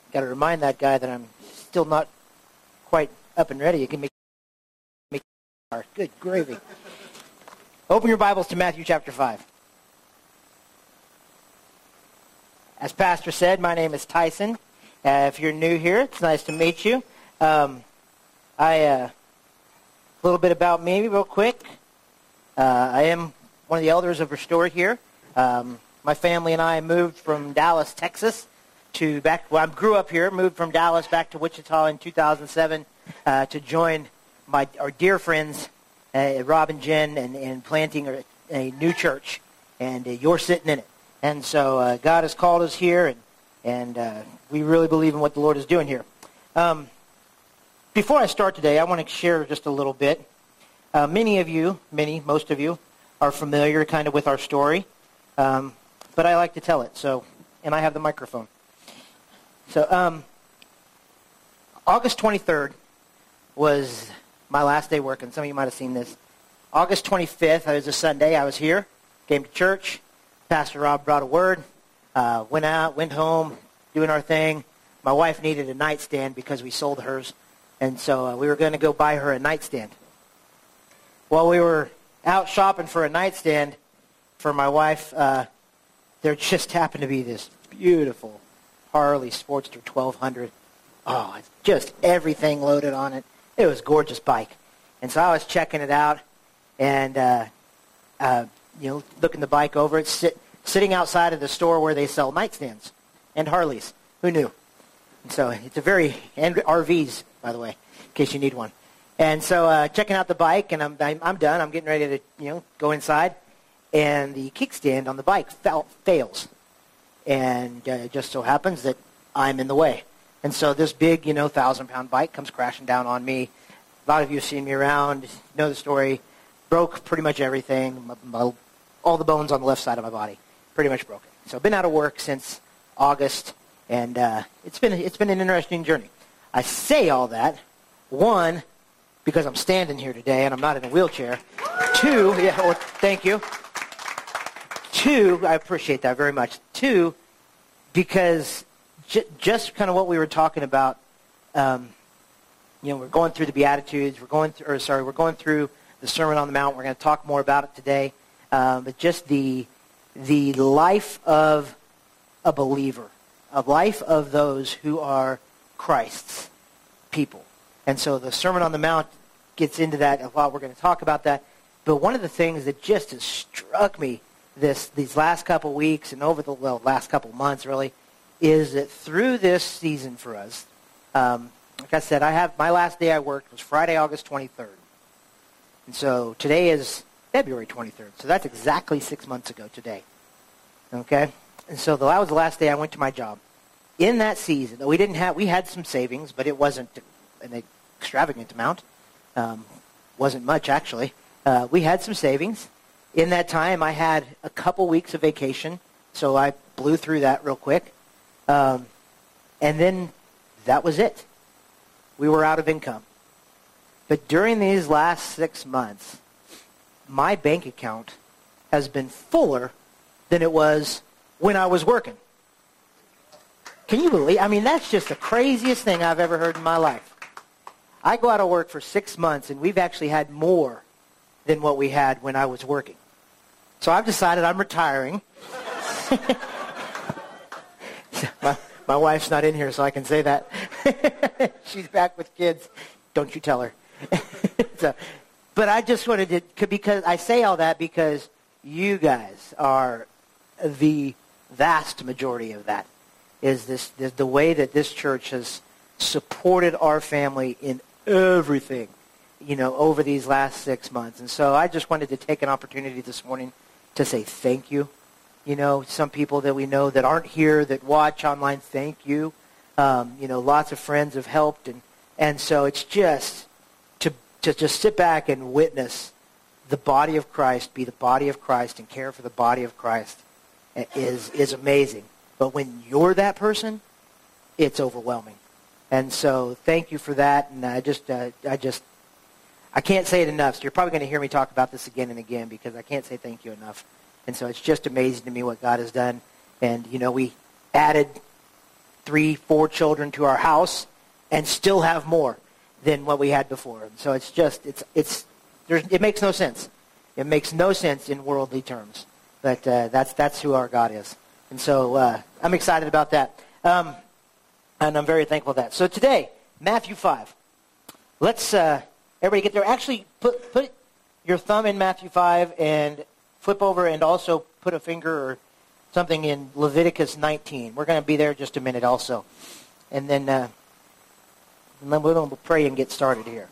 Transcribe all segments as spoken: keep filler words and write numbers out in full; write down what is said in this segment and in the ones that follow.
got to remind that guy that I'm still not quite up and ready. You can make, make good gravy. Open your Bibles to Matthew chapter five. As Pastor said, my name is Tyson. Uh, if you're new here, it's nice to meet you. Um, I, uh, a little bit about me real quick. Uh, I am one of the elders of Restore here. Um, my family and I moved from Dallas, Texas, to back. Well, I grew up here, moved from Dallas back to Wichita in two thousand seven uh, to join my our dear friends, uh, Rob and Jen, and, and planting a, a new church. And uh, you're sitting in it. And so uh, God has called us here, and and uh, we really believe in what the Lord is doing here. Um, before I start today, I want to share just a little bit. Uh, many of you, many, most of you, are familiar kind of with our story, um, but I like to tell it. So, and I have the microphone. So, um, August twenty-third was my last day working. Some of you might have seen this. August twenty-fifth, it was a Sunday. I was here, came to church. Pastor Rob brought a word, uh, went out, went home, doing our thing. My wife needed a nightstand because we sold hers, and so uh, we were going to go buy her a nightstand. While we were out shopping for a nightstand for my wife, uh, there just happened to be this beautiful Harley Sportster twelve hundred. Oh, it's just everything loaded on it. It was a gorgeous bike. And so I was checking it out and, uh, uh, you know, looking the bike over. It's sit, sitting outside of the store where they sell nightstands and Harleys. Who knew? And so it's a very, and R Vs, by the way, in case you need one. And so uh, checking out the bike, and I'm, I'm done. I'm getting ready to, you know, go inside. And the kickstand on the bike fell, fails. And uh, it just so happens that I'm in the way. And so this big, you know, thousand-pound bike comes crashing down on me. A lot of you have seen me around, know the story. Broke pretty much everything, my, my, all the bones on the left side of my body, pretty much broken. So I've been out of work since August, and uh, it's been it's been an interesting journey. I say all that, one, because I'm standing here today and I'm not in a wheelchair. Two, yeah, well, thank you. Two, I appreciate that very much. Two, because j- just kind of what we were talking about, um, you know, we're going through the Beatitudes, we're going through, or sorry, we're going through the Sermon on the Mount. We're going to talk more about it today, um, but just the the life of a believer, a life of those who are Christ's people. And so the Sermon on the Mount gets into that a lot. We're going to talk about that. But one of the things that just has struck me this these last couple weeks and over the well, last couple months, really, is that through this season for us, um, like I said, I have my last day I worked was Friday, August twenty-third. And so today is February twenty-third. So that's exactly six months ago today. Okay? And so that was the last day I went to my job. In that season, we didn't have, we had some savings, but it wasn't an extravagant amount. Um, wasn't much, actually. Uh, we had some savings. In that time, I had a couple weeks of vacation, so I blew through that real quick. Um, and then that was it. We were out of income. But during these last six months, my bank account has been fuller than it was when I was working. Can you believe? I mean, that's just the craziest thing I've ever heard in my life. I go out of work for six months, and we've actually had more than what we had when I was working. So I've decided I'm retiring. my, my wife's not in here, so I can say that. She's back with kids. Don't you tell her. so, but I just wanted to, because I say all that because you guys are the vast majority of that. Is this, this the way that this church has supported our family in everything, you know, over these last six months. And so I just wanted to take an opportunity this morning to say thank you. You know, some people that we know that aren't here, that watch online, thank you. Um, you know, lots of friends have helped. And, and so it's just to, to just sit back and witness the body of Christ, be the body of Christ and care for the body of Christ is is amazing. But when you're that person, it's overwhelming. And so thank you for that. And I just, uh, I just, I can't say it enough. So you're probably going to hear me talk about this again and again because I can't say thank you enough. And so it's just amazing to me what God has done. And, you know, we added three, four children to our house and still have more than what we had before. And so it's just, it's, it's, there's, it makes no sense. It makes no sense in worldly terms. But uh, that's, that's who our God is. And so uh, I'm excited about that. Um, and I'm very thankful for that. So today, Matthew five. Let's, uh, everybody get there. Actually, put, put your thumb in Matthew five and flip over and also put a finger or something in Leviticus nineteen. We're going to be there just a minute also. And then, uh, and then we'll pray and get started here.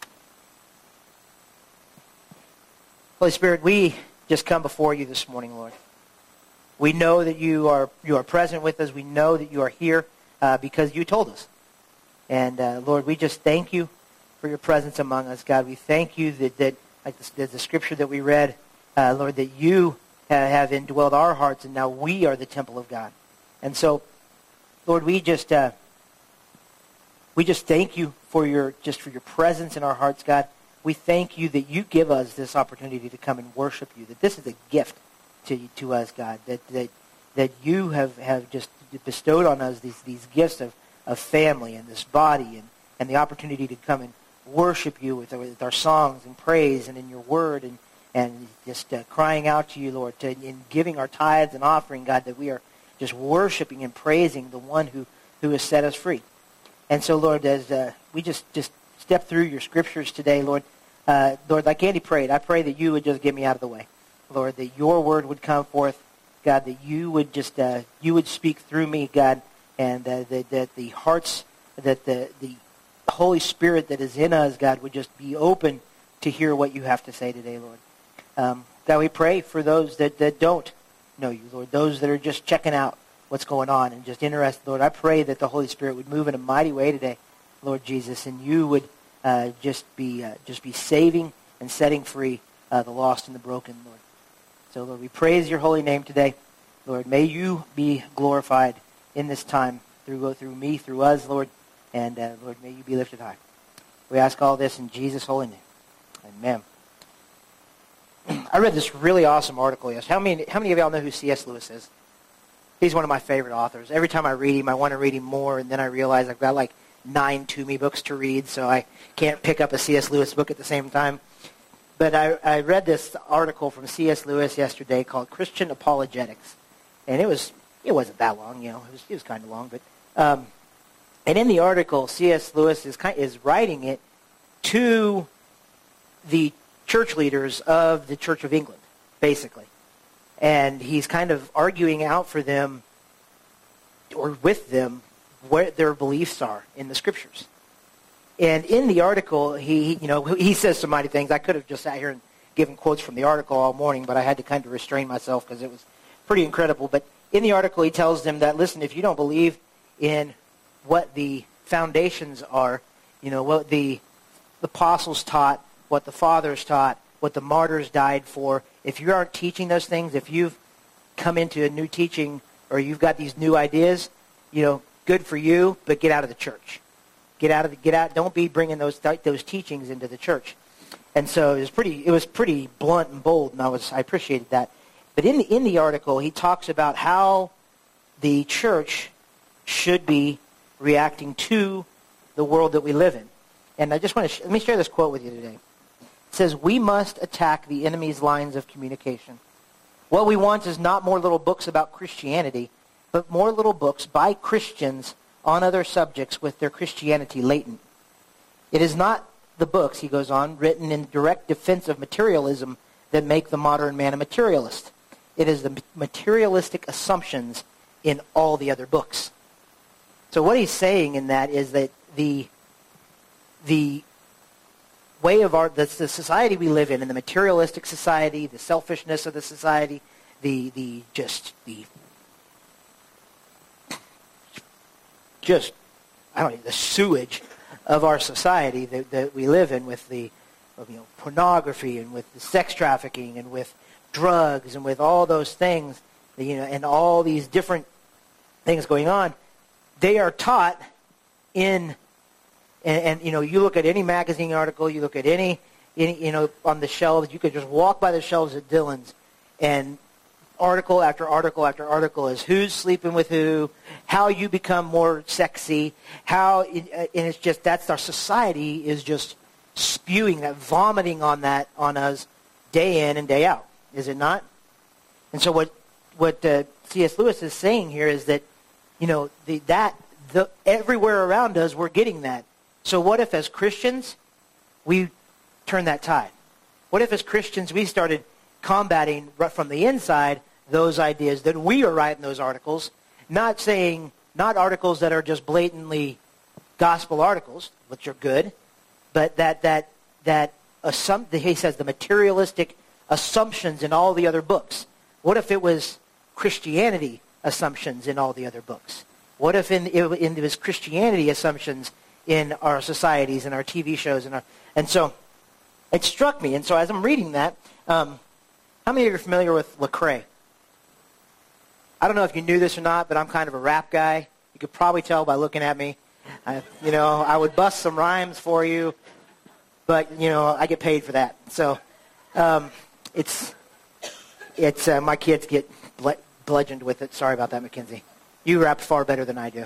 Holy Spirit, we just come before you this morning, Lord. We know that you are you are present with us. We know that you are here uh, because you told us. And, uh, Lord, we just thank you for your presence among us, God. We thank you that, that like the, the scripture that we read, uh, Lord, that you have indwelled our hearts, and now we are the temple of God. And so, Lord, we just uh, we just thank you for your just for your presence in our hearts, God. We thank you that you give us this opportunity to come and worship you. That this is a gift to to us, God. That that that you have, have just bestowed on us these these gifts of, of family and this body and, and the opportunity to come and worship you with, with our songs and praise and in your word and and just uh, crying out to you, Lord, to, in giving our tithes and offering, God, that we are just worshiping and praising the one who, who has set us free. And so, Lord, as uh, we just, just step through your scriptures today, Lord, uh, Lord, like Andy prayed, I pray that you would just get me out of the way. Lord, that your word would come forth, God, that you would just, uh, you would speak through me, God, and uh, that, that the hearts, that the, the Holy Spirit that is in us, God, would just be open to hear what you have to say today, Lord. Um, God, we pray for those that, that don't know you, Lord, those that are just checking out what's going on and just interested, Lord. I pray that the Holy Spirit would move in a mighty way today, Lord Jesus, and you would uh, just be uh, just be saving and setting free uh, the lost and the broken, Lord. So, Lord, we praise your holy name today. Lord, may you be glorified in this time through through me, through us, Lord, and uh, Lord, may you be lifted high. We ask all this in Jesus' holy name. Amen. I read this really awesome article yesterday. How many, how many of y'all know who C S Lewis is? He's one of my favorite authors. Every time I read him, I want to read him more, and then I realize I've got like nine Toomey books to read, so I can't pick up a C S Lewis book at the same time. But I, I read this article from C S Lewis yesterday called Christian Apologetics, and it was it wasn't that long, you know. It was, it was kind of long, but um, and in the article, C S Lewis is kind, is writing it to the church leaders of the Church of England, basically. And he's kind of arguing out for them, or with them, what their beliefs are in the Scriptures. And in the article, he, you know, he says some mighty things. I could have just sat here and given quotes from the article all morning, but I had to kind of restrain myself because it was pretty incredible. But in the article, he tells them that, listen, if you don't believe in what the foundations are, you know, what the, the apostles taught, what the fathers taught, what the martyrs died for. If you aren't teaching those things, if you've come into a new teaching or you've got these new ideas, you know, good for you, but get out of the church. Get out of the, get out. Don't be bringing those those teachings into the church. And so it was pretty it was pretty blunt and bold, and I was I appreciated that. But in the in the article, he talks about how the church should be reacting to the world that we live in. And I just want to sh- let me share this quote with you today. It says, "We must attack the enemy's lines of communication. What we want is not more little books about Christianity, but more little books by Christians on other subjects with their Christianity latent. It is not the books," he goes on, "written in direct defense of materialism that make the modern man a materialist. It is the materialistic assumptions in all the other books." So what he's saying in that is that the the way of our, the, the society we live in, in the materialistic society, the selfishness of the society, the the just the just I don't know the sewage of our society that, that we live in, with the you know pornography and with the sex trafficking and with drugs and with all those things, you know, and all these different things going on, they are taught in. And, and, you know, you look at any magazine article, you look at any, any, you know, on the shelves, you could just walk by the shelves at Dillon's, and article after article after article is who's sleeping with who, how you become more sexy, how, it, and it's just, that's our society is just spewing that, vomiting on that on us day in and day out, is it not? And so what what uh, C S Lewis is saying here is that, you know, the, that the everywhere around us we're getting that. So what if as Christians we turn that tide? What if as Christians we started combating right from the inside those ideas that we are writing those articles, not saying, not articles that are just blatantly gospel articles, which are good, but that, that, that assum- he says the materialistic assumptions in all the other books. What if it was Christianity assumptions in all the other books? What if in, in it was Christianity assumptions in our societies and our T V shows? And, our, and so it struck me. And so as I'm reading that, um, how many of you are familiar with Lecrae? I don't know if you knew this or not, but I'm kind of a rap guy. You could probably tell by looking at me. I, you know, I would bust some rhymes for you, but, you know, I get paid for that. So um, it's, it's uh, my kids get ble- bludgeoned with it. Sorry about that, Mackenzie. You rap far better than I do.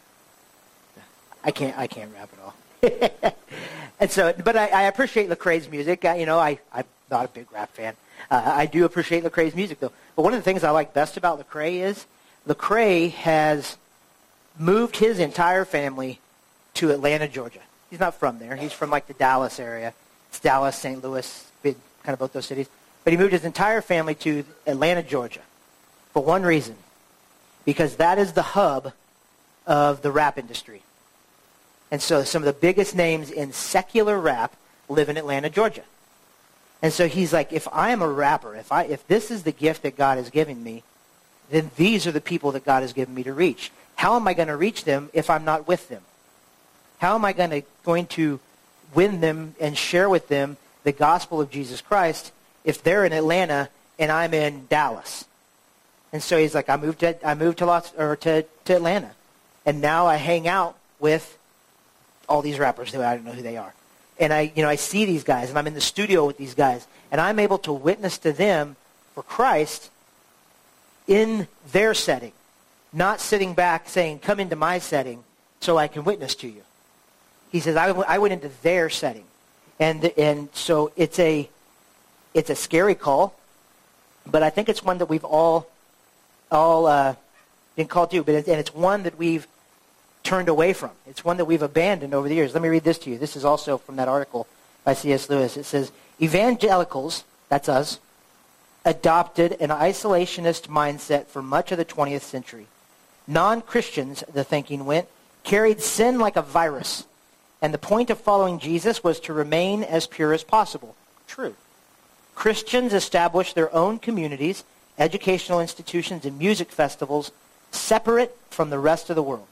I can't, I can't rap at all. And so, but I, I appreciate Lecrae's music. I, you know, I, I'm not a big rap fan. Uh, I do appreciate Lecrae's music, though. But one of the things I like best about Lecrae is Lecrae has moved his entire family to Atlanta, Georgia. He's not from there. He's from, like, the Dallas area. It's Dallas, Saint Louis, big, kind of both those cities. But he moved his entire family to Atlanta, Georgia for one reason, because that is the hub of the rap industry. And so some of the biggest names in secular rap live in Atlanta, Georgia. And so he's like, if I am a rapper, if I if this is the gift that God has given me, then these are the people that God has given me to reach. How am I going to reach them if I'm not with them? How am I going to going to win them and share with them the gospel of Jesus Christ if they're in Atlanta and I'm in Dallas? And so he's like, I moved to I moved to Los or to, to Atlanta, and now I hang out with all these rappers who I don't know who they are. And I, you know, I see these guys, and I'm in the studio with these guys, and I'm able to witness to them for Christ in their setting, not sitting back saying, come into my setting so I can witness to you. He says, I, w- I went into their setting. And and so it's a it's a scary call, but I think it's one that we've all all uh, been called to, but it, and it's one that we've turned away from. It's one that we've abandoned over the years. Let me read this to you. This is also from that article by C S Lewis. It says, evangelicals, that's us, adopted an isolationist mindset for much of the twentieth century. Non-Christians, the thinking went, carried sin like a virus, and the point of following Jesus was to remain as pure as possible. True. Christians established their own communities, educational institutions, and music festivals separate from the rest of the world.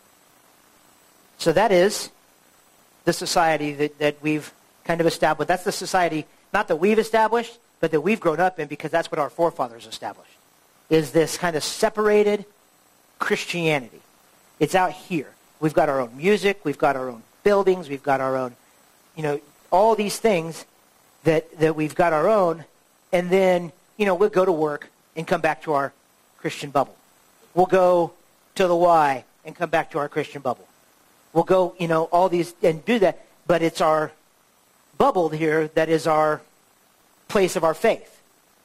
So that is the society that, that we've kind of established. That's the society, not that we've established, but that we've grown up in, because that's what our forefathers established, is this kind of separated Christianity. It's out here. We've got our own music. We've got our own buildings. We've got our own, you know, all these things that, that we've got our own. And then, you know, we'll go to work and come back to our Christian bubble. We'll go to the Y and come back to our Christian bubble. We'll go, you know, all these and do that, but it's our bubble here that is our place of our faith.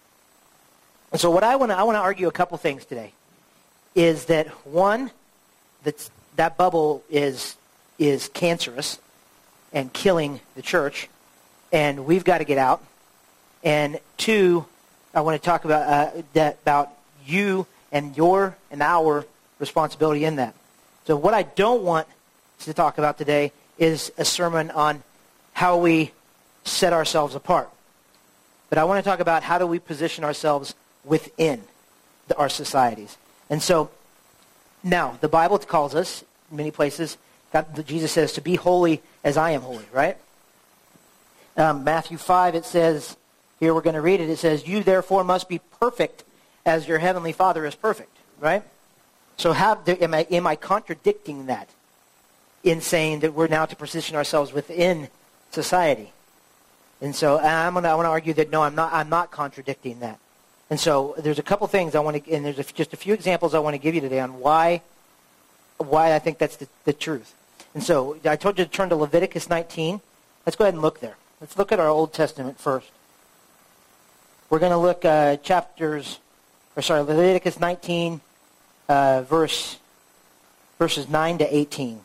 And so what I want to I want to argue a couple things today is that, one, that that bubble is is cancerous and killing the church, and we've got to get out. And two, I want to talk about uh, that about you and your and our responsibility in that. So what I don't want to talk about today is a sermon on how we set ourselves apart. But I want to talk about how do we position ourselves within the, our societies. And so now the Bible calls us in many places, God, Jesus says, to be holy as I am holy, right? Um, Matthew five, it says, here we're going to read it, it says, you therefore must be perfect as your heavenly Father is perfect, right? So how do, am I am I contradicting that in saying that we're now to position ourselves within society? And so I'm gonna I want to argue that no, I'm not I'm not contradicting that. And so there's a couple things I want to, and there's a, just a few examples I want to give you today on why why I think that's the, the truth. And so I told you to turn to Leviticus nineteen. Let's go ahead and look there. Let's look at our Old Testament first. We're going to look uh, chapters, or sorry, Leviticus nineteen, uh, verse verses nine to eighteen.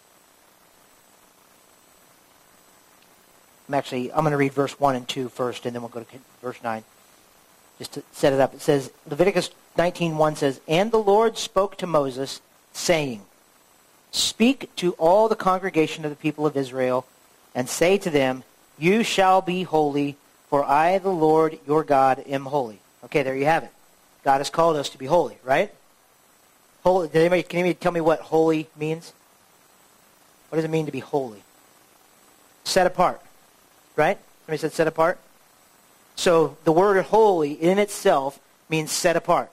I'm actually, I'm going to read verse one and two first, and then we'll go to verse nine. Just to set it up. It says, Leviticus nineteen one says, "And the Lord spoke to Moses, saying, Speak to all the congregation of the people of Israel, and say to them, You shall be holy, for I, the Lord your God, am holy." Okay, there you have it. God has called us to be holy, right? Holy. Did anybody, can anybody tell me what holy means? What does it mean to be holy? Set apart, right? Somebody said set apart? So the word holy in itself means set apart.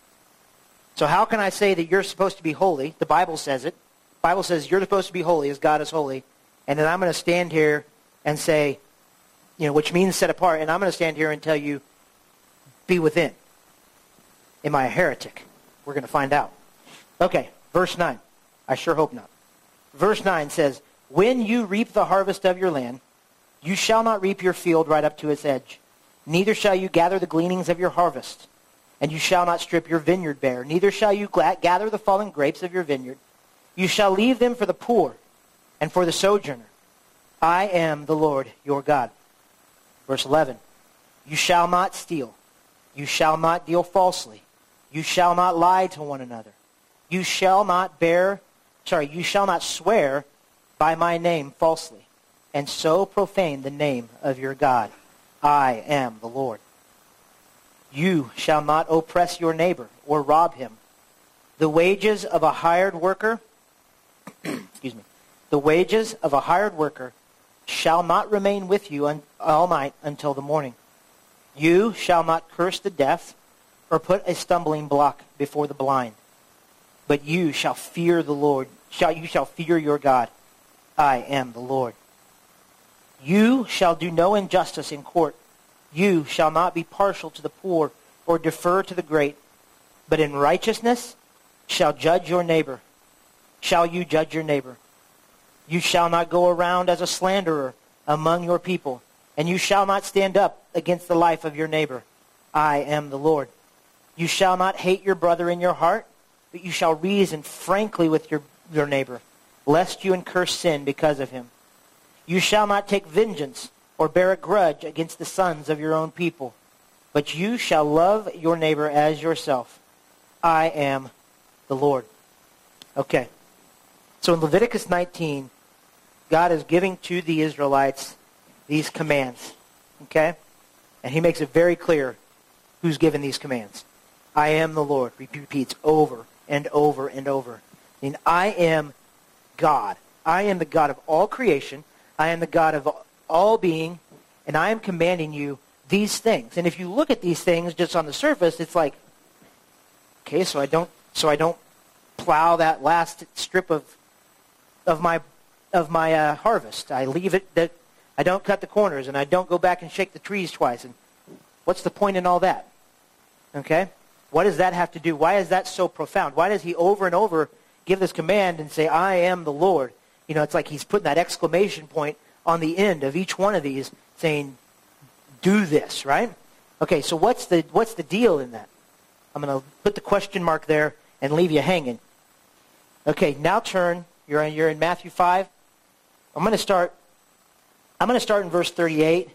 So how can I say that you're supposed to be holy? The Bible says it. The Bible says you're supposed to be holy as God is holy. And then I'm going to stand here and say, you know, which means set apart, and I'm going to stand here and tell you, be within. Am I a heretic? We're going to find out. Okay, verse nine. I sure hope not. Verse nine says, "When you reap the harvest of your land, you shall not reap your field right up to its edge. Neither shall you gather the gleanings of your harvest. And you shall not strip your vineyard bare. Neither shall you gather the fallen grapes of your vineyard. You shall leave them for the poor and for the sojourner. I am the Lord your God." Verse eleven. "You shall not steal. You shall not deal falsely. You shall not lie to one another. You shall not bear, sorry, you shall not swear by my name falsely, and so profane the name of your God. I am the Lord. You shall not oppress your neighbor or rob him. The wages of a hired worker, excuse me, the wages of a hired worker shall not remain with you un- all night until the morning. You shall not curse the deaf or put a stumbling block before the blind. But you shall fear the Lord. Shall you shall fear your God. I am the Lord. You shall do no injustice in court. You shall not be partial to the poor or defer to the great, but in righteousness shall judge your neighbor. Shall you judge your neighbor? You shall not go around as a slanderer among your people, and you shall not stand up against the life of your neighbor. I am the Lord. You shall not hate your brother in your heart, but you shall reason frankly with your, your neighbor, lest you incur sin because of him. You shall not take vengeance or bear a grudge against the sons of your own people, but you shall love your neighbor as yourself. I am the Lord. Okay. So in Leviticus nineteen, God is giving to the Israelites these commands. Okay? And he makes it very clear who's given these commands. I am the Lord. He repeats over and over and over. I mean, I am God. I am the God of all creation. I am the God of all being, and I am commanding you these things. And if you look at these things just on the surface, it's like, okay, so I don't, so I don't plow that last strip of of my of my uh, harvest. I leave it that I don't cut the corners, and I don't go back and shake the trees twice. And what's the point in all that? Okay, what does that have to do? Why is that so profound? Why does he over and over give this command and say, "I am the Lord"? You know, it's like he's putting that exclamation point on the end of each one of these, saying, "Do this," right? Okay, so what's the what's the deal in that? I'm going to put the question mark there and leave you hanging. Okay, now turn. You're in, you're in Matthew five. I'm going to start. I'm going to start in verse thirty-eight.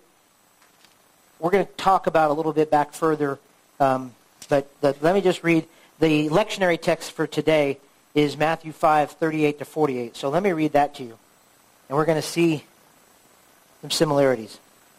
We're going to talk about a little bit back further, um, but the, let me just read the lectionary text for today. Is Matthew five, thirty-eight to forty-eight. So let me read that to you. And we're going to see some similarities.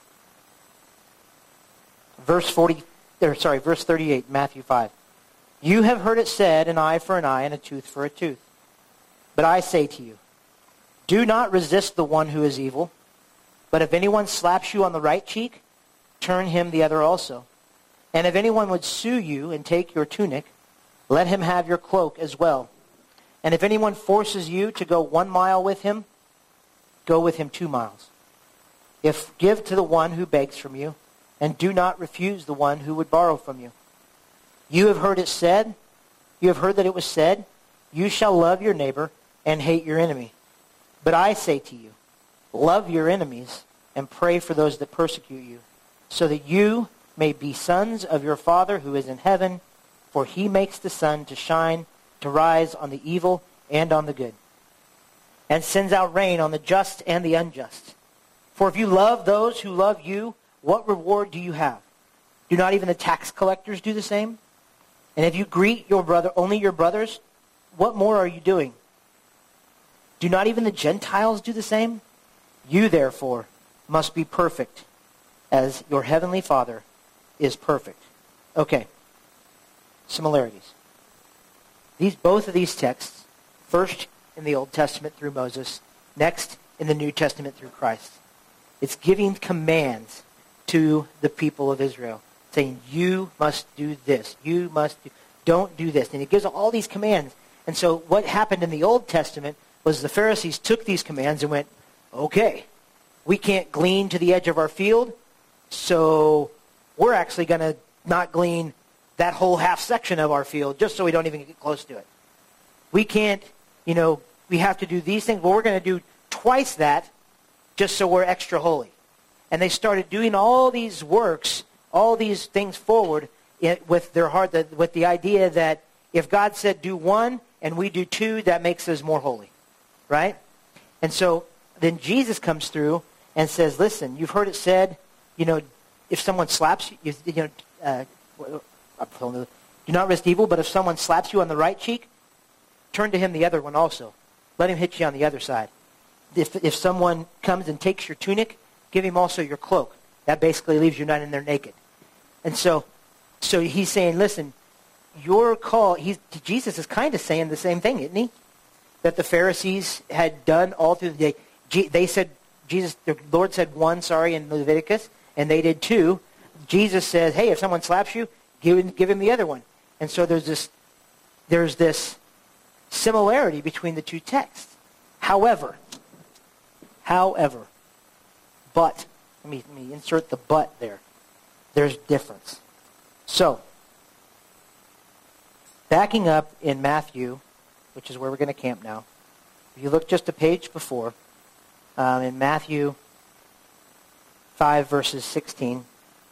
Verse forty, or sorry, verse thirty-eight, Matthew five. You have heard it said, an eye for an eye and a tooth for a tooth. But I say to you, do not resist the one who is evil. But if anyone slaps you on the right cheek, turn him the other also. And if anyone would sue you and take your tunic, let him have your cloak as well. And if anyone forces you to go one mile with him, go with him two miles. If give to the one who begs from you, and do not refuse the one who would borrow from you. You have heard it said, you have heard that it was said, you shall love your neighbor and hate your enemy. But I say to you, love your enemies and pray for those that persecute you, so that you may be sons of your Father who is in heaven, for he makes the sun to shine, to rise on the evil and on the good, and sends out rain on the just and the unjust. For if you love those who love you, what reward do you have? Do not even the tax collectors do the same? And if you greet your brother, only your brothers, what more are you doing? Do not even the Gentiles do the same? You, therefore, must be perfect, as your heavenly Father is perfect. Okay. Similarities. These, both of these texts, first in the Old Testament through Moses, next in the New Testament through Christ. It's giving commands to the people of Israel, saying, you must do this. You must do, don't do this. And it gives all these commands. And so what happened in the Old Testament was the Pharisees took these commands and went, okay, we can't glean to the edge of our field, so we're actually going to not glean that whole half section of our field just so we don't even get close to it. We can't, you know, we have to do these things, but we're going to do twice that just so we're extra holy. And they started doing all these works, all these things forward with their heart, with the idea that if God said do one and we do two, that makes us more holy, right? And so then Jesus comes through and says, listen, you've heard it said, you know, if someone slaps you, you, you know, uh, do not resist evil, but if someone slaps you on the right cheek, turn to him the other one also. Let him hit you on the other side. If if someone comes and takes your tunic, give him also your cloak. That basically leaves you not in there naked. And so, so he's saying, listen, your call, he's, Jesus is kind of saying the same thing, isn't he? That the Pharisees had done all through the day. They said, Jesus, the Lord said one, sorry, in Leviticus, and they did two. Jesus says, hey, if someone slaps you, give him, give him the other one. And so there's this, there's this similarity between the two texts. However, however, but, let me, let me insert the but there. There's difference. So, backing up in Matthew, which is where we're going to camp now, if you look just a page before, um, in Matthew five, verses sixteen,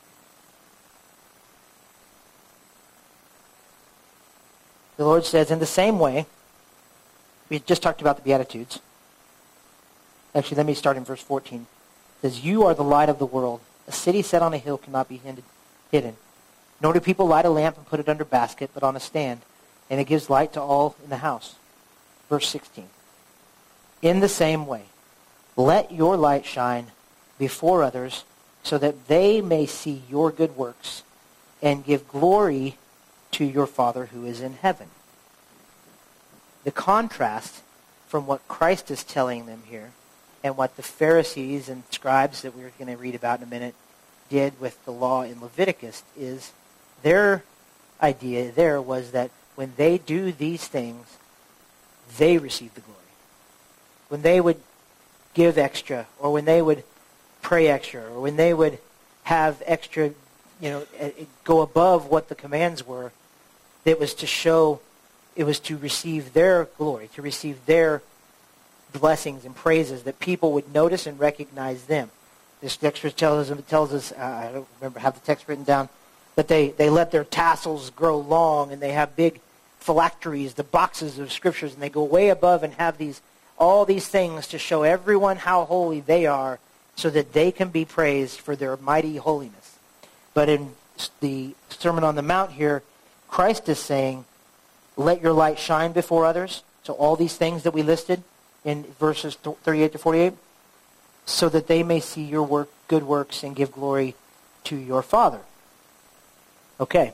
the Lord says, in the same way, we just talked about the Beatitudes. Actually, let me start in verse fourteen. It says, you are the light of the world. A city set on a hill cannot be hidden. Nor do people light a lamp and put it under a basket, but on a stand, and it gives light to all in the house. Verse sixteen. In the same way, let your light shine before others, so that they may see your good works and give glory to your Father who is in heaven. The contrast from what Christ is telling them here and what the Pharisees and scribes that we're going to read about in a minute did with the law in Leviticus is their idea there was that when they do these things, they receive the glory. When they would give extra, or when they would pray extra, or when they would have extra, you know, go above what the commands were, it was to show, it was to receive their glory, to receive their blessings and praises, that people would notice and recognize them. This text tells us, tells us uh, I don't remember, have the text written down, but they, they let their tassels grow long, and they have big phylacteries, the boxes of scriptures, and they go way above and have these all these things to show everyone how holy they are, so that they can be praised for their mighty holiness. But in the Sermon on the Mount here, Christ is saying, let your light shine before others. So all these things that we listed in verses thirty-eight to forty-eight, so that they may see your work, good works, and give glory to your Father. Okay.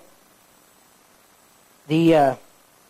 The uh,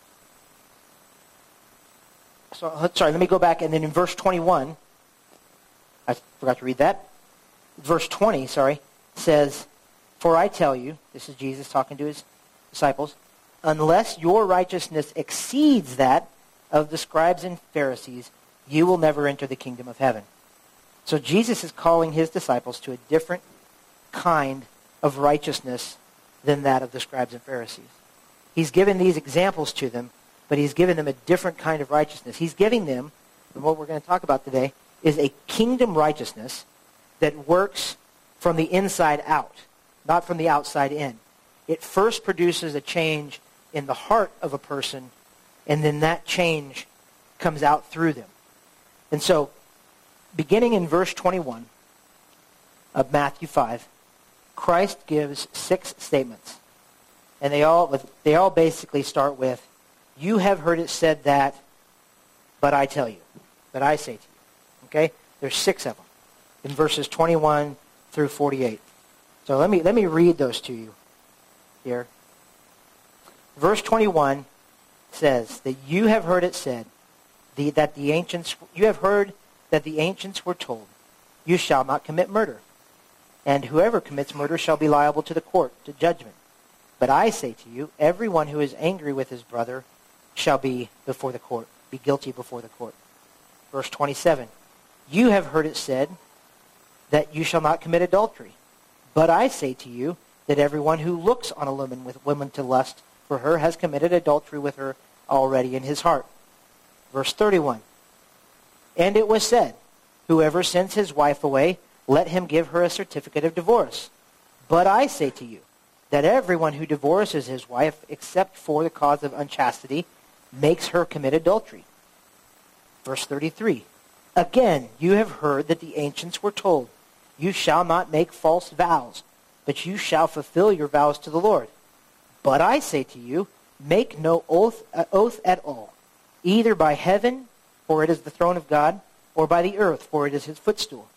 so sorry, let me go back, and then in verse twenty-one, I forgot to read that. Verse twenty, sorry, says, for I tell you, this is Jesus talking to his disciples, unless your righteousness exceeds that of the scribes and Pharisees, you will never enter the kingdom of heaven. So Jesus is calling his disciples to a different kind of righteousness than that of the scribes and Pharisees. He's given these examples to them, but he's given them a different kind of righteousness. He's giving them, and what we're going to talk about today, is a kingdom righteousness that works from the inside out, not from the outside in. It first produces a change in the heart of a person, and then that change comes out through them. And so, beginning in verse twenty-one of Matthew five, Christ gives six statements. And they all they all basically start with, "You have heard it said that, but I tell you, but I say to you." Okay? There's six of them in verses twenty-one through forty-eight. So let me let me read those to you here. Verse twenty-one says that you have heard it said the, that the ancients you have heard that the ancients were told, "You shall not commit murder, and whoever commits murder shall be liable to the court, to judgment. But I say to you, everyone who is angry with his brother shall be before the court, be guilty before the court." Verse twenty-seven, "You have heard it said that you shall not commit adultery. But I say to you that everyone who looks on a woman with woman to lust for her has committed adultery with her already in his heart." Verse thirty-one, "And it was said, whoever sends his wife away, let him give her a certificate of divorce. But I say to you that everyone who divorces his wife except for the cause of unchastity makes her commit adultery." Verse thirty-three, "Again, you have heard that the ancients were told, 'You shall not make false vows, but you shall fulfill your vows to the Lord.' But I say to you, make no oath, uh, oath at all, either by heaven, for it is the throne of God, or by the earth, for it is his footstool."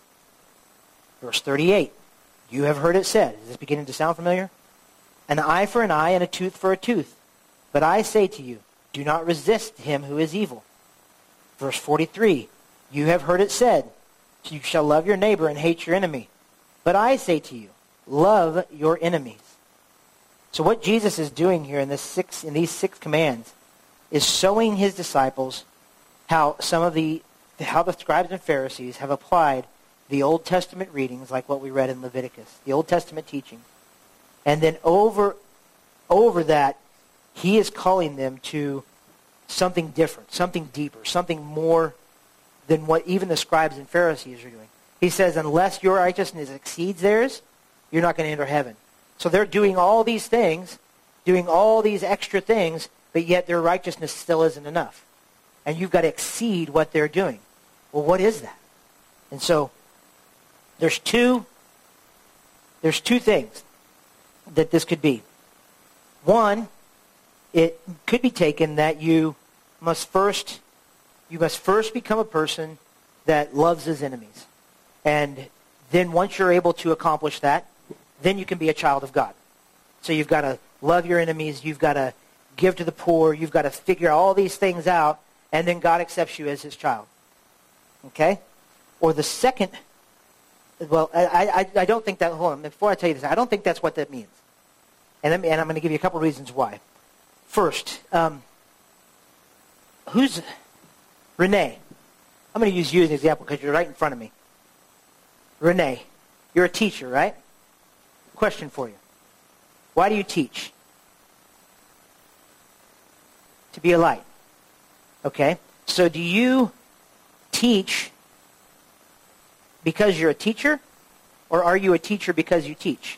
Verse thirty-eight, "You have heard it said," is this beginning to sound familiar? "An eye for an eye and a tooth for a tooth. But I say to you, do not resist him who is evil." Verse forty-three, "You have heard it said, you shall love your neighbor and hate your enemy. But I say to you, love your enemies." So what Jesus is doing here in this six in these six commands is showing his disciples how some of the how the scribes and Pharisees have applied the Old Testament readings, like what we read in Leviticus, the Old Testament teachings. And then over over that, he is calling them to something different, something deeper, something more than what even the scribes and Pharisees are doing. He says, unless your righteousness exceeds theirs, you're not going to enter heaven. So they're doing all these things, doing all these extra things, but yet their righteousness still isn't enough. And you've got to exceed what they're doing. Well, what is that? And so there's two, there's two things that this could be. One, it could be taken that you must first, you must first become a person that loves his enemies. And then once you're able to accomplish that, then you can be a child of God. So you've got to love your enemies, you've got to give to the poor, you've got to figure all these things out, and then God accepts you as his child. Okay? Or the second, well, I, I, I don't think that, hold on, before I tell you this, I don't think that's what that means. And, let me, and I'm going to give you a couple reasons why. First, um, who's, Renee. I'm going to use you as an example because you're right in front of me. Renee, you're a teacher, right? Question for you. Why do you teach? To be a light. Okay? So do you teach because you're a teacher, or are you a teacher because you teach?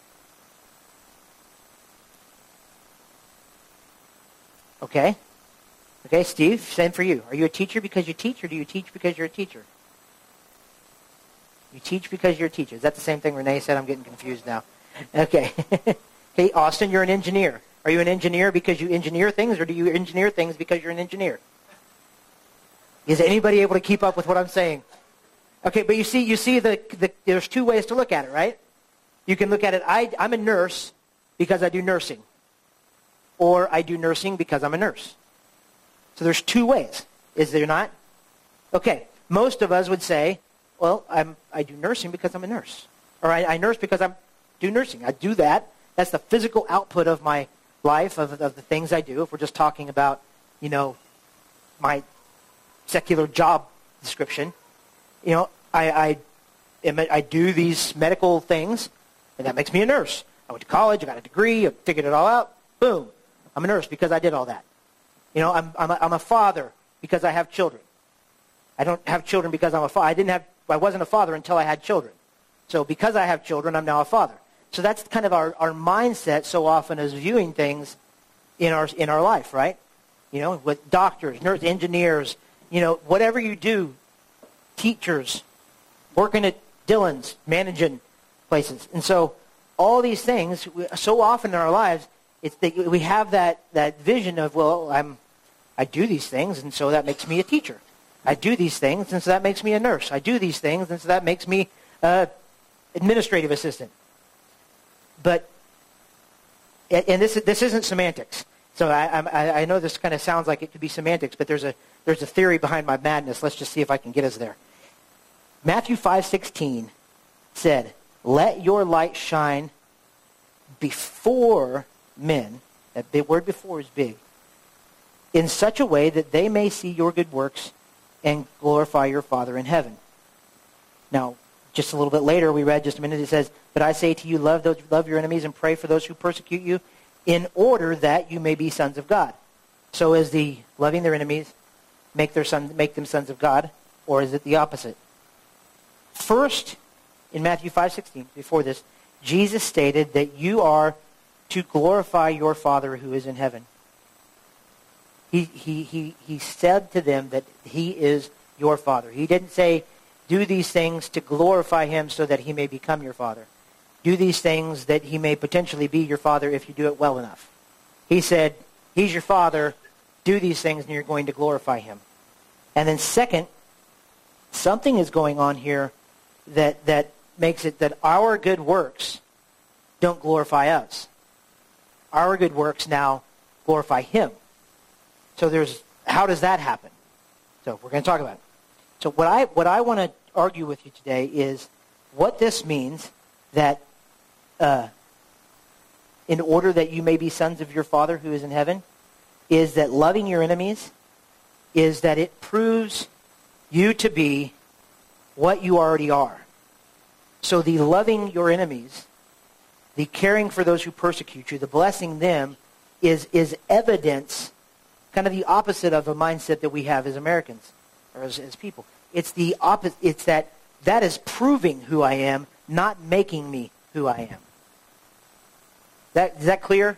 Okay? Okay, Steve, same for you. Are you a teacher because you teach, or do you teach because you're a teacher? You teach because you're a teacher. Is that the same thing Renee said? I'm getting confused now. Okay. Okay, Austin, you're an engineer. Are you an engineer because you engineer things, or do you engineer things because you're an engineer? Is anybody able to keep up with what I'm saying? Okay, but you see, you see, the, the there's two ways to look at it, right? You can look at it, I, I'm a nurse because I do nursing. Or I do nursing because I'm a nurse. So there's two ways, is there not? Okay, most of us would say, well, I'm, I do nursing because I'm a nurse. Or I, I nurse because I do nursing. I do that. That's the physical output of my life, of, of the things I do. If we're just talking about, you know, my secular job description, you know, I, I, am, I do these medical things, and that makes me a nurse. I went to college, I got a degree, I figured it all out. Boom. I'm I'm a nurse because I did all that. You know, I'm, I'm, a, I'm a father because I have children. I don't have children because I'm a father. I didn't have, I wasn't a father until I had children. So because I have children, I'm now a father. So that's kind of our, our mindset so often as viewing things in our in our life, right? You know, with doctors, nurses, engineers, you know, whatever you do, teachers, working at Dillon's, managing places. And so all these things, so often in our lives, it's that we have that, that vision of, well, I'm, I do these things, and so that makes me a teacher. I do these things, and so that makes me a nurse. I do these things, and so that makes me an administrative assistant. But, and this this isn't semantics. So I, I, I know this kind of sounds like it could be semantics, but there's a there's a theory behind my madness. Let's just see if I can get us there. Matthew five sixteen said, "Let your light shine before men," that big word before is big, "in such a way that they may see your good works and glorify your Father in heaven." Now, just a little bit later, we read just a minute, it says, "But I say to you, love those, love your enemies and pray for those who persecute you, in order that you may be sons of God." So is the loving their enemies make their son, make them sons of God, or is it the opposite? First, in Matthew five sixteen, before this, Jesus stated that you are to glorify your Father who is in heaven. He, he, he, he said to them that he is your Father. He didn't say, do these things to glorify him so that he may become your Father. Do these things that he may potentially be your Father if you do it well enough. He said, he's your Father, do these things and you're going to glorify him. And then second, something is going on here that, that makes it that our good works don't glorify us. Our good works now glorify him. So there's, how does that happen? So we're going to talk about it. So what I what I want to argue with you today is what this means that uh, in order that you may be sons of your Father who is in heaven, is that loving your enemies is that it proves you to be what you already are. So the loving your enemies, the caring for those who persecute you, the blessing them is is evidence, kind of the opposite of a mindset that we have as Americans or as, as people. It's the opposite. It's that that is proving who I am, not making me who I am. That is that clear?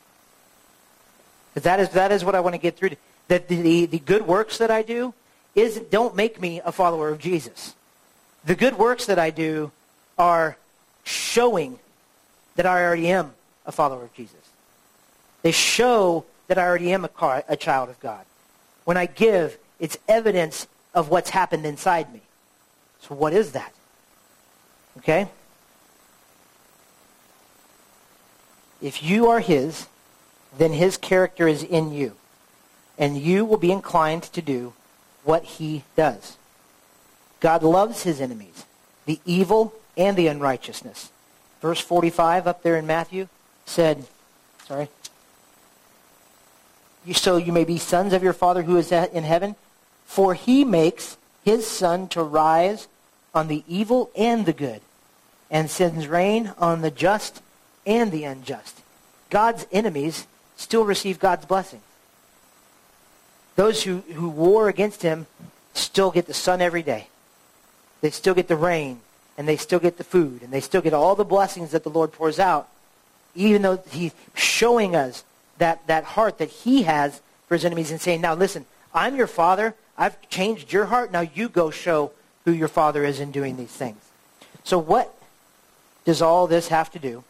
That is that is what I want to get through. That the, the, the good works that I do is don't make me a follower of Jesus. The good works that I do are showing that I already am a follower of Jesus. They show that I already am a, car, a child of God. When I give, it's evidence of what's happened inside me. So what is that? Okay? If you are his, then his character is in you. And you will be inclined to do what he does. God loves his enemies, the evil and the unrighteousness. Verse forty-five up there in Matthew said, sorry, so you may be sons of your Father who is in heaven, for he makes his sun to rise on the evil and the good, and sends rain on the just and the unjust. God's enemies still receive God's blessing. Those who, who war against him still get the sun every day. They still get the rain, and they still get the food, and they still get all the blessings that the Lord pours out, even though he's showing us that, that heart that he has for his enemies and saying, now listen, I'm your Father. I've changed your heart. Now you go show who your Father is in doing these things. So what does all this have to do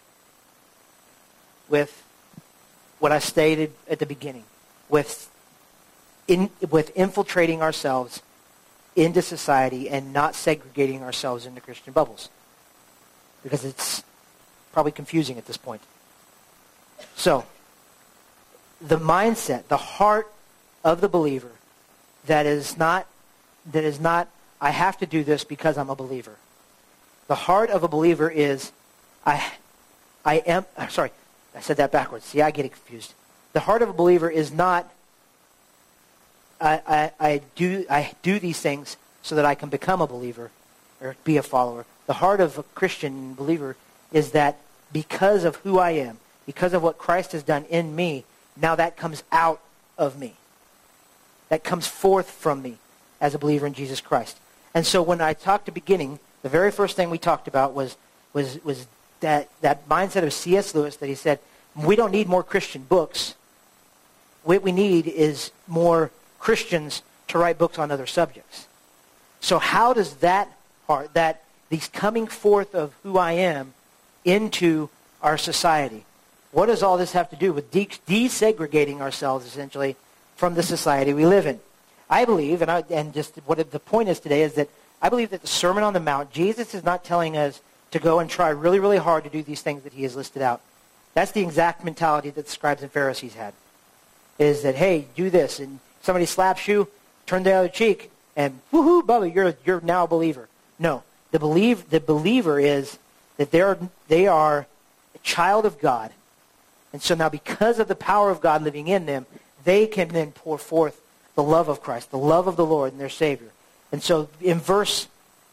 with what I stated at the beginning, with in, with infiltrating ourselves into society and not segregating ourselves into Christian bubbles? Because it's probably confusing at this point. So, the mindset, the heart of the believer that is not, that is not, I have to do this because I'm a believer. The heart of a believer is, I, I am, sorry, I said that backwards. See, I get confused. The heart of a believer is not, I, I, I do I do these things so that I can become a believer or be a follower. The heart of a Christian believer is that because of who I am, because of what Christ has done in me, now that comes out of me. That comes forth from me as a believer in Jesus Christ. And so when I talked at the beginning, the very first thing we talked about was was was that, that mindset of C S Lewis that he said, we don't need more Christian books. What we need is more Christians to write books on other subjects. So how does that part, that these coming forth of who I am into our society, what does all this have to do with de- desegregating ourselves essentially from the society we live in? I believe, and, I, and just what the point is today, is that I believe that the Sermon on the Mount, Jesus is not telling us to go and try really, really hard to do these things that he has listed out. That's the exact mentality that the scribes and Pharisees had, is that, hey, do this, and somebody slaps you, turn the other cheek, and woohoo, Bubba, you're, you're now a believer. No, the, believe, the believer is that they're, they are a child of God. And so now because of the power of God living in them, they can then pour forth the love of Christ, the love of the Lord and their Savior. And so in verse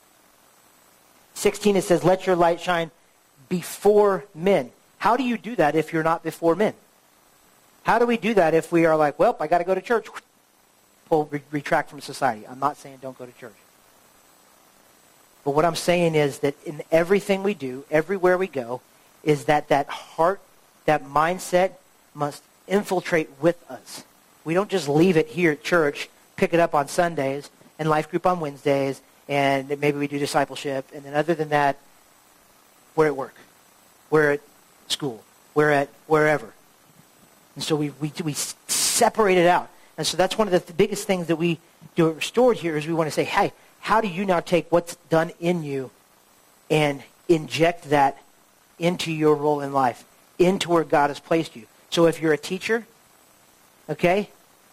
sixteen it says, let your light shine before men. How do you do that if you're not before men? How do we do that if we are like, well, I got to go to church? Pull, re- retract from society. I'm not saying don't go to church. But what I'm saying is that in everything we do, everywhere we go, is that that heart, that mindset must infiltrate with us. We don't just leave it here at church, pick it up on Sundays, and life group on Wednesdays, and maybe we do discipleship, and then other than that, we're at work, we're at school, we're at wherever. And so we, we, we separate it out. And so that's one of the th- biggest things that we do at Restored here is we want to say, hey, how do you now take what's done in you and inject that into your role in life, into where God has placed you? So if you're a teacher, okay,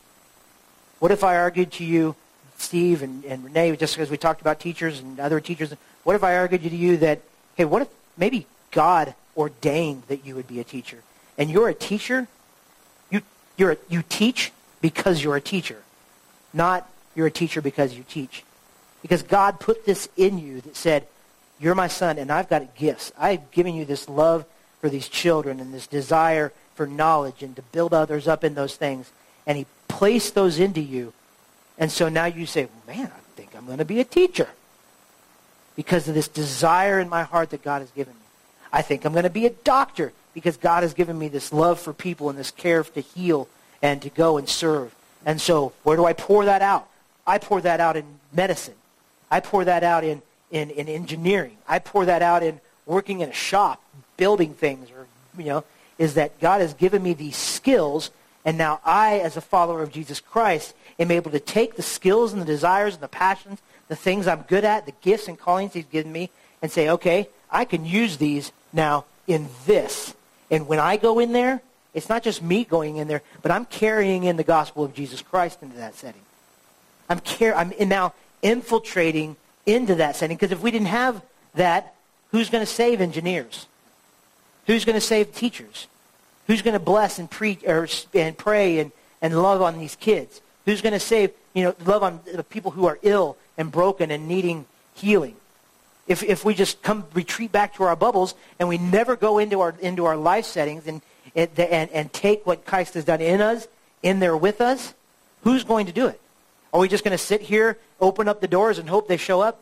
what if I argued to you, Steve and, and Renee, just because we talked about teachers and other teachers, what if I argued to you that, hey, what if maybe God ordained that you would be a teacher? And you're a teacher, you, you're a, you teach because you're a teacher, not you're a teacher because you teach. Because God put this in you that said, you're my son and I've got gifts. I've given you this love for these children and this desire for knowledge and to build others up in those things. And he placed those into you. And so now you say, man, I think I'm going to be a teacher because of this desire in my heart that God has given me. I think I'm going to be a doctor because God has given me this love for people and this care to heal and to go and serve. And so where do I pour that out? I pour that out in medicine. I pour that out in, in, in engineering. I pour that out in working in a shop, building things, or, you know, is that God has given me these skills, and now I, as a follower of Jesus Christ, am able to take the skills and the desires and the passions, the things I'm good at, the gifts and callings he's given me, and say, okay, I can use these now in this. And when I go in there, it's not just me going in there, but I'm carrying in the gospel of Jesus Christ into that setting. I'm car- I'm in now infiltrating into that setting, because if we didn't have that, who's going to save engineers? Who's going to save teachers? Who's going to bless and preach or and pray and, and love on these kids? Who's going to save, you know, love on the people who are ill and broken and needing healing? If if we just come retreat back to our bubbles and we never go into our into our life settings and and and take what Christ has done in us, in there with us, who's going to do it? Are we just going to sit here, open up the doors, and hope they show up?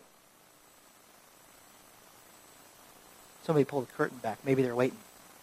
Somebody pull the curtain back. Maybe they're waiting.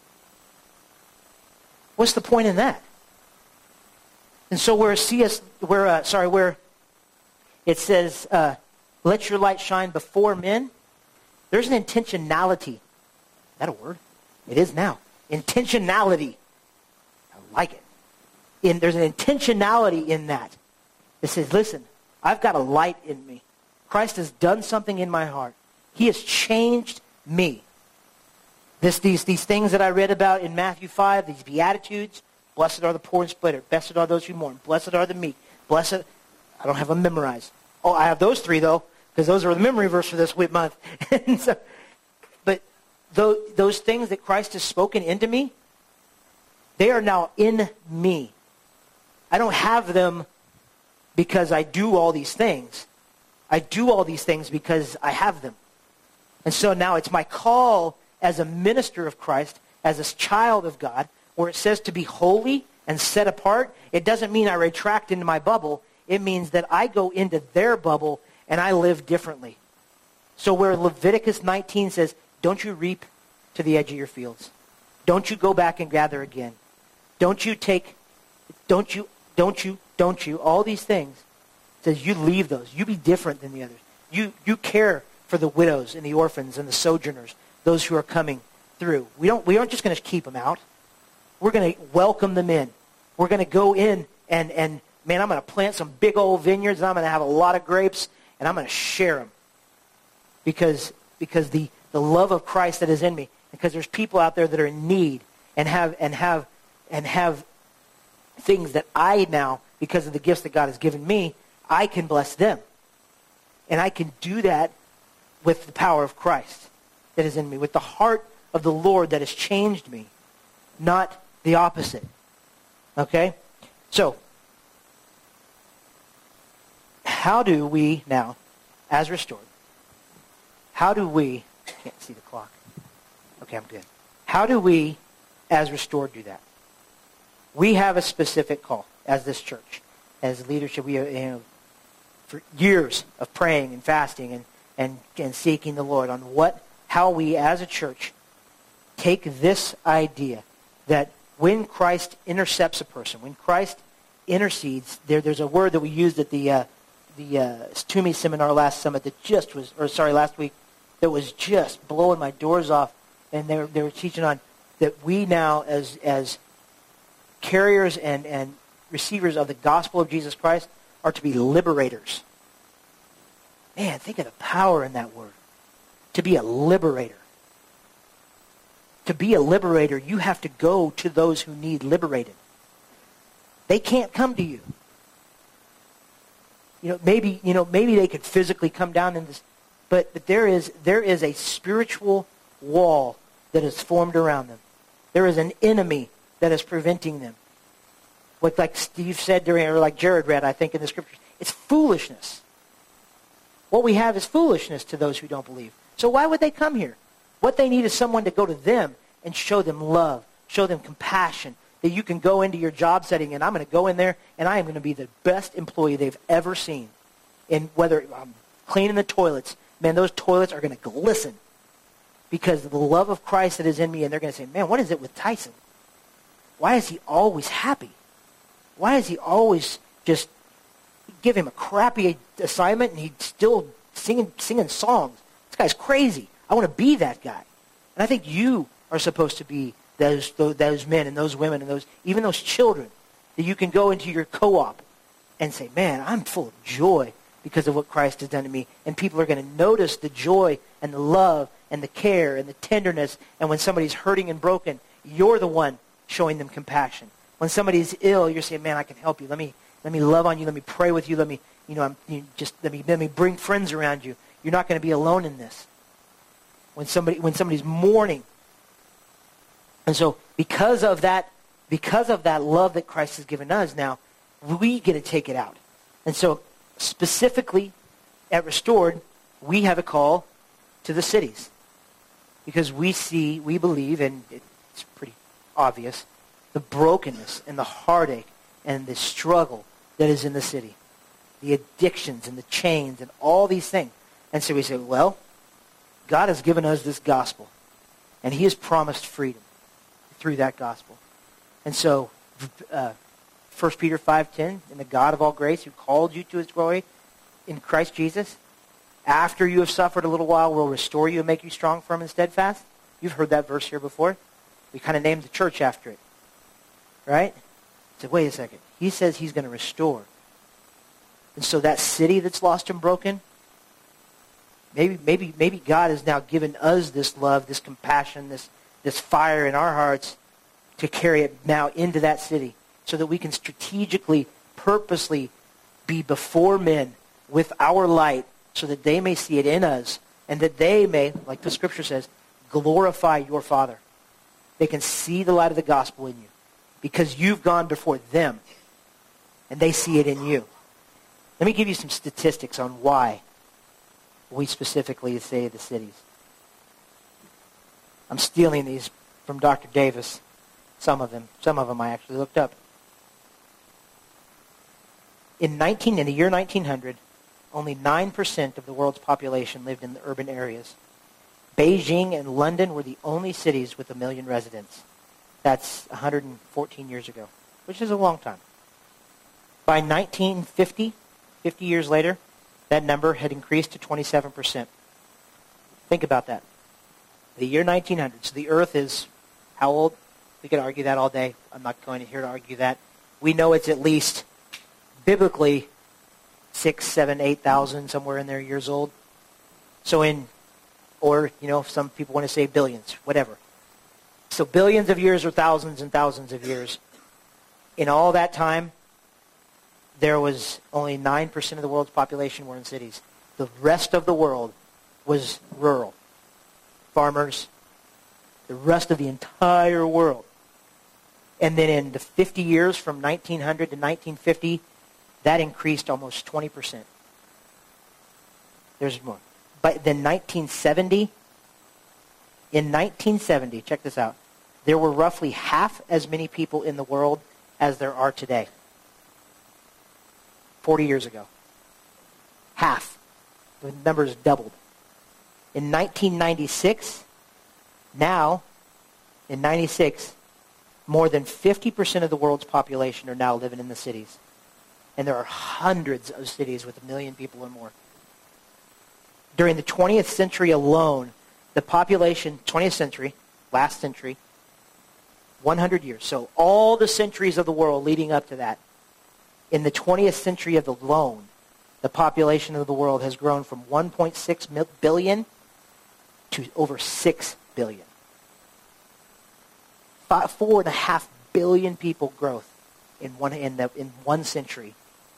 What's the point in that? And so where C S, where uh, sorry, where it says, uh, "Let your light shine before men," there's an intentionality. Is that a word? It is now. Intentionality. I like it. In, there's an intentionality in that. It says, listen, I've got a light in me. Christ has done something in my heart. He has changed me. This, these, these things that I read about in Matthew five, these Beatitudes, blessed are the poor in spirit, blessed are those who mourn, blessed are the meek, blessed, I don't have them memorized. Oh, I have those three, though, because those are the memory verse for this month. and so, but those, those things that Christ has spoken into me, they are now in me. I don't have them because I do all these things. I do all these things because I have them. And so now it's my call as a minister of Christ, as a child of God, where it says to be holy and set apart, it doesn't mean I retract into my bubble. It means that I go into their bubble and I live differently. So where Leviticus nineteen says, don't you reap to the edge of your fields. Don't you go back and gather again. Don't you take, don't you, don't you, don't you, all these things. It says you leave those. You be different than the others. You, you care for the widows and the orphans and the sojourners, those who are coming through. We don't, we aren't just going to keep them out. We're going to welcome them in. We're going to go in and, and man, I'm going to plant some big old vineyards, and I'm going to have a lot of grapes, and I'm going to share them. Because, because the, the love of Christ that is in me, because there's people out there that are in need and have and have and have things that I now, because of the gifts that God has given me, I can bless them. And I can do that with the power of Christ that is in me, with the heart of the Lord that has changed me, not the opposite. Okay? So, how do we now, as restored, how do we, I can't see the clock. Okay, I'm good. How do we, as restored, do that? We have a specific call as this church, as leadership. We, you know, for years of praying and fasting and, and, and seeking the Lord on what, how we as a church take this idea that when Christ intercepts a person, when Christ intercedes, there, there's a word that we used at the uh, the uh, Toomey seminar last summit that just was, or sorry, last week, that was just blowing my doors off. And they were, they were teaching on that we now, as as carriers and, and receivers of the gospel of Jesus Christ, are to be liberators. Man, think of the power in that word. To be a liberator. To be a liberator, you have to go to those who need liberated. They can't come to you. You know, maybe, you know, maybe they could physically come down in this, but, but there is there is a spiritual wall that is formed around them. There is an enemy that is preventing them. Like, like Steve said during, or like Jared read, I think, in the scriptures, it's foolishness. What we have is foolishness to those who don't believe. So why would they come here? What they need is someone to go to them and show them love, show them compassion, that you can go into your job setting and I'm going to go in there and I am going to be the best employee they've ever seen. And whether I'm cleaning the toilets, man, those toilets are going to glisten because of the love of Christ that is in me. And they're going to say, man, what is it with Tyson? Why is he always happy? Why is he always just give him a crappy assignment and he's still singing singing songs? This guy's crazy. I want to be that guy. And I think you are supposed to be those, those, those men and those women and those even those children that you can go into your co-op and say, man, I'm full of joy because of what Christ has done to me. And people are going to notice the joy and the love and the care and the tenderness. And when somebody's hurting and broken, you're the one showing them compassion. When somebody's ill, you're saying, man, I can help you. Let me let me love on you. Let me pray with you. Let me, you know, I'm, you just let me let me bring friends around you. You're not going to be alone in this. When somebody when somebody's mourning. And so because of that, because of that love that Christ has given us now, we get to take it out. And so specifically at Restored, we have a call to the cities. Because we see, we believe, and it's pretty obvious, the brokenness and the heartache and the struggle that is in the city. The addictions and the chains and all these things. And so we say, well, God has given us this gospel. And he has promised freedom through that gospel. And so, uh, First Peter five ten, and the God of all grace who called you to his glory in Christ Jesus, after you have suffered a little while, will restore you and make you strong, firm, and steadfast. You've heard that verse here before. We kind of named the church after it. Right? So wait a second. He says he's going to restore. And so that city that's lost and broken, maybe maybe maybe God has now given us this love, this compassion, this this fire in our hearts to carry it now into that city so that we can strategically, purposely be before men with our light so that they may see it in us and that they may, like the scripture says, glorify your Father. They can see the light of the gospel in you because you've gone before them and they see it in you. Let me give you some statistics on why we specifically say the cities. I'm stealing these from Doctor Davis, some of them. Some of them I actually looked up. In nineteen in the year nineteen hundred, only nine percent of the world's population lived in the urban areas. Beijing and London were the only cities with a million residents. That's one hundred fourteen years ago, which is a long time. By nineteen fifty, fifty years later, that number had increased to twenty-seven percent. Think about that. The year nineteen hundred, so the Earth is how old? We could argue that all day. I'm not going here to argue that. We know it's at least, biblically, six, seven, eight thousand, somewhere in there, years old. So in, or, you know, some people want to say billions, whatever. So billions of years or thousands and thousands of years. In all that time, there was only nine percent of the world's population were in cities. The rest of the world was rural. Farmers, the rest of the entire world. And then in the fifty years from nineteen hundred to nineteen fifty, that increased almost twenty percent. There's more. But then nineteen seventy, in nineteen seventy, check this out, there were roughly half as many people in the world as there are today. forty years ago. Half. The numbers doubled. In nineteen ninety-six, now, in ninety-six, more than fifty percent of the world's population are now living in the cities. And there are hundreds of cities with a million people or more. During the twentieth century alone, the population, twentieth century, last century, one hundred years. So all the centuries of the world leading up to that, in the twentieth century of the alone, the population of the world has grown from one point six billion to over six billion. Five, four and a half billion people growth in one in the in one century.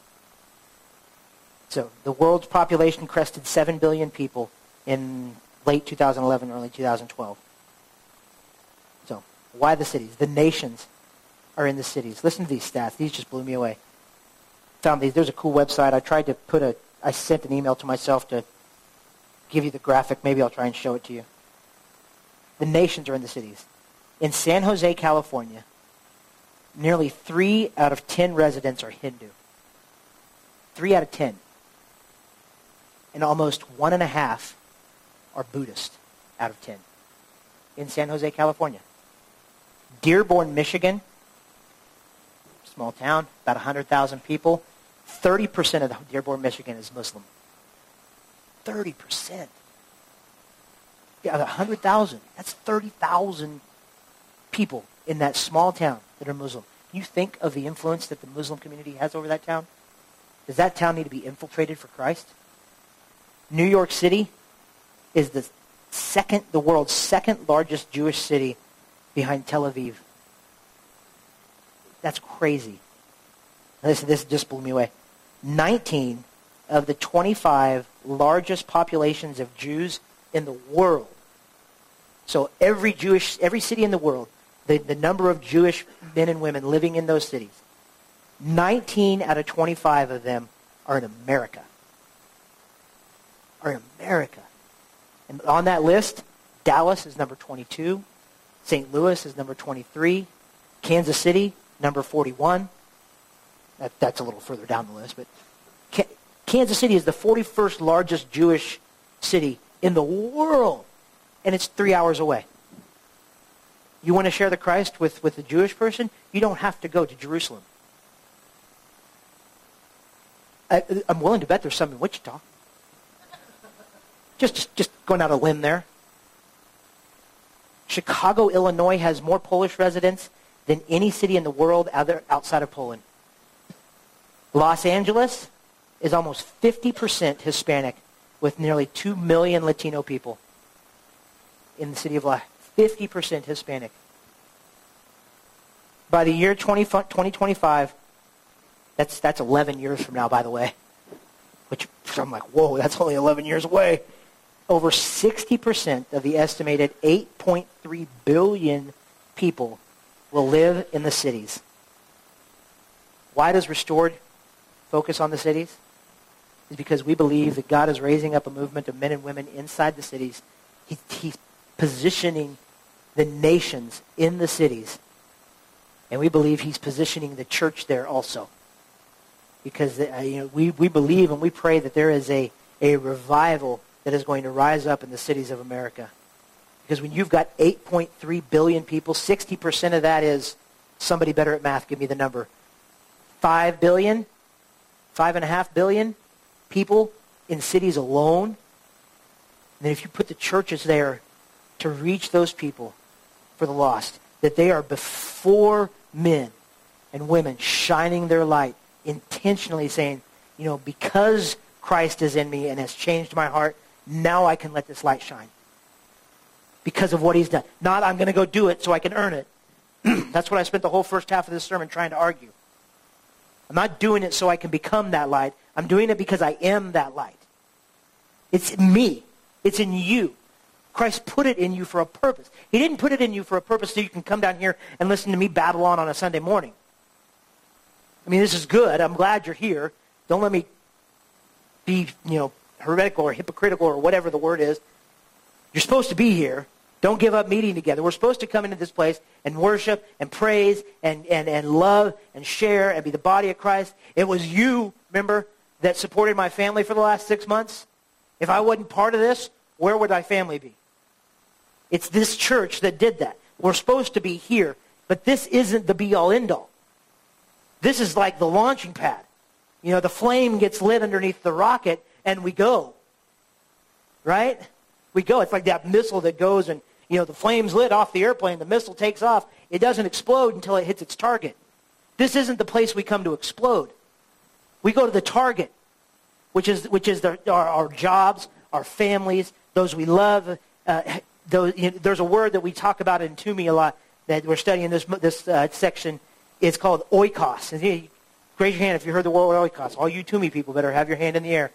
So the world's population crested seven billion people in late two thousand eleven, early two thousand twelve. So why the cities? The nations are in the cities. Listen to these stats. These just blew me away. Found these. There's a cool website. I tried to put a. I sent an email to myself to give you the graphic. Maybe I'll try and show it to you. The nations are in the cities. In San Jose, California, nearly three out of ten residents are Hindu. Three out of ten. And almost one and a half are Buddhist out of ten. In San Jose, California. Dearborn, Michigan, small town, about one hundred thousand people. thirty percent of the Dearborn, Michigan is Muslim. thirty percent. Yeah, one hundred thousand. That's thirty thousand people in that small town that are Muslim. Can you think of the influence that the Muslim community has over that town? Does that town need to be infiltrated for Christ? New York City is the second, the world's second largest Jewish city behind Tel Aviv. That's crazy. This, this just blew me away. nineteen of the twenty-five largest populations of Jews in the world. So every Jewish, every city in the world, the, the number of Jewish men and women living in those cities, nineteen out of twenty-five of them are in America. Are in America. And on that list, Dallas is number twenty-two, Saint Louis is number twenty-three, Kansas City, number forty-one. That, that's a little further down the list, but K- Kansas City is the forty-first largest Jewish city in the world, and it's three hours away. You want to share the Christ with, with a Jewish person? You don't have to go to Jerusalem. I, I'm willing to bet there's some in Wichita. Just, just, just going out a limb there. Chicago, Illinois has more Polish residents than any city in the world other, outside of Poland. Los Angeles is almost fifty percent Hispanic with nearly two million Latino people in the city of Los Angeles. fifty percent Hispanic. By the year twenty twenty-five, that's, that's eleven years from now, by the way, which I'm like, whoa, that's only eleven years away. Over sixty percent of the estimated eight point three billion people will live in the cities. Why does Restored focus on the cities? It's because we believe that God is raising up a movement of men and women inside the cities. He, he's positioning the nations in the cities. And we believe he's positioning the church there also. because uh, you know we, we believe and we pray that there is a, a revival that is going to rise up in the cities of America. Because when you've got eight point three billion people, sixty percent of that is, somebody better at math, give me the number, five billion, five and a half billion people in cities alone. And then if you put the churches there to reach those people for the lost, that they are before men and women shining their light, intentionally saying, you know, because Christ is in me and has changed my heart, now I can let this light shine. Because of what he's done. Not I'm going to go do it so I can earn it. That's what I spent the whole first half of this sermon trying to argue. I'm not doing it so I can become that light. I'm doing it because I am that light. It's me. It's in you. Christ put it in you for a purpose. He didn't put it in you for a purpose so you can come down here and listen to me babble on on a Sunday morning. I mean, this is good. I'm glad you're here. Don't let me be, you know, heretical or hypocritical or whatever the word is. You're supposed to be here. Don't give up meeting together. We're supposed to come into this place and worship and praise and, and, and love and share and be the body of Christ. It was you, remember, that supported my family for the last six months. If I wasn't part of this, where would my family be? It's this church that did that. We're supposed to be here, but this isn't the be-all, end-all. This is like the launching pad. You know, the flame gets lit underneath the rocket, and we go. Right? We go. It's like that missile that goes and, you know, the flame's lit off the airplane. The missile takes off. It doesn't explode until it hits its target. This isn't the place we come to explode. We go to the target, which is which is the, our, our jobs, our families, those we love. Uh, those, you know, there's a word that we talk about in Toomey a lot that we're studying this this uh, section. It's called oikos. And you, raise your hand if you heard the word oikos. All you Toomey people better have your hand in the air.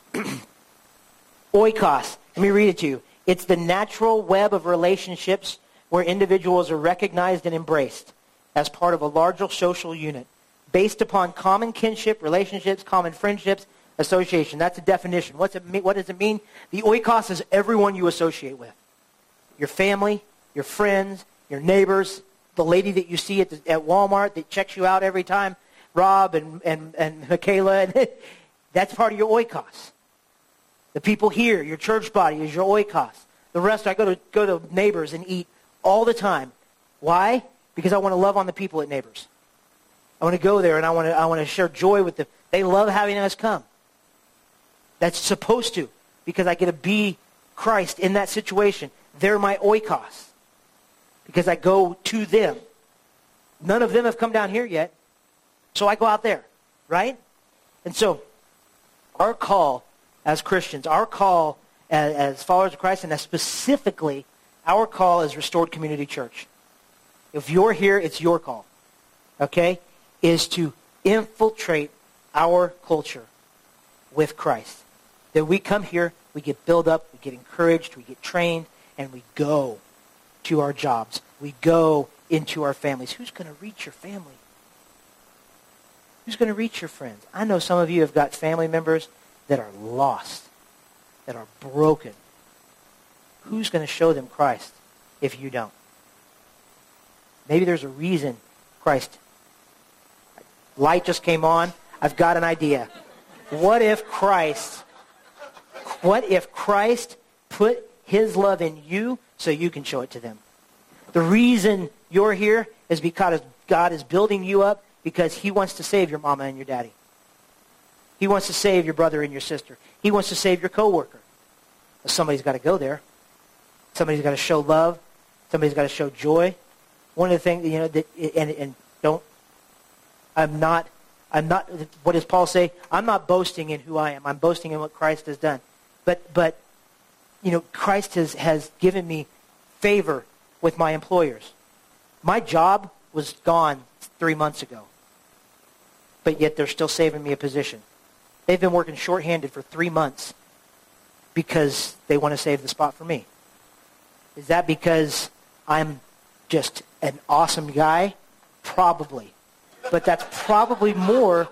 Oikos. Let me read it to you. It's the natural web of relationships where individuals are recognized and embraced as part of a larger social unit based upon common kinship, relationships, common friendships, association. That's a definition. What's it mean? What does it mean? The oikos is everyone you associate with. Your family, your friends, your neighbors, the lady that you see at, the, at Walmart that checks you out every time, Rob and, and, and Michaela. And that's part of your oikos. The people here, your church body is your oikos. The rest, I go to go to Neighbors and eat all the time. Why? Because I want to love on the people at Neighbors. I want to go there and I want to I want to share joy with them. They love having us come. That's supposed to, because I get to be Christ in that situation. They're my oikos because I go to them. None of them have come down here yet, so I go out there, right? And so our call as Christians, our call as, as followers of Christ, and as specifically our call as Restored Community Church. If you're here, it's your call, okay, is to infiltrate our culture with Christ. That we come here, we get built up, we get encouraged, we get trained, and we go to our jobs. We go into our families. Who's going to reach your family? Who's going to reach your friends? I know some of you have got family members that are lost, that are broken. Who's going to show them Christ if you don't? Maybe there's a reason Christ. Light just came on. I've got an idea. What if Christ, what if Christ put his love in you so you can show it to them? The reason you're here is because God is building you up because he wants to save your mama and your daddy. He wants to save your brother and your sister. He wants to save your coworker. But somebody's got to go there. Somebody's got to show love. Somebody's got to show joy. One of the things, you know, that, and, and don't, I'm not, I'm not, what does Paul say? I'm not boasting in who I am. I'm boasting in what Christ has done. But, but you know, Christ has, has given me favor with my employers. My job was gone three months ago. But yet they're still saving me a position. They've been working shorthanded for three months because they want to save the spot for me. Is that because I'm just an awesome guy? Probably. But that's probably more.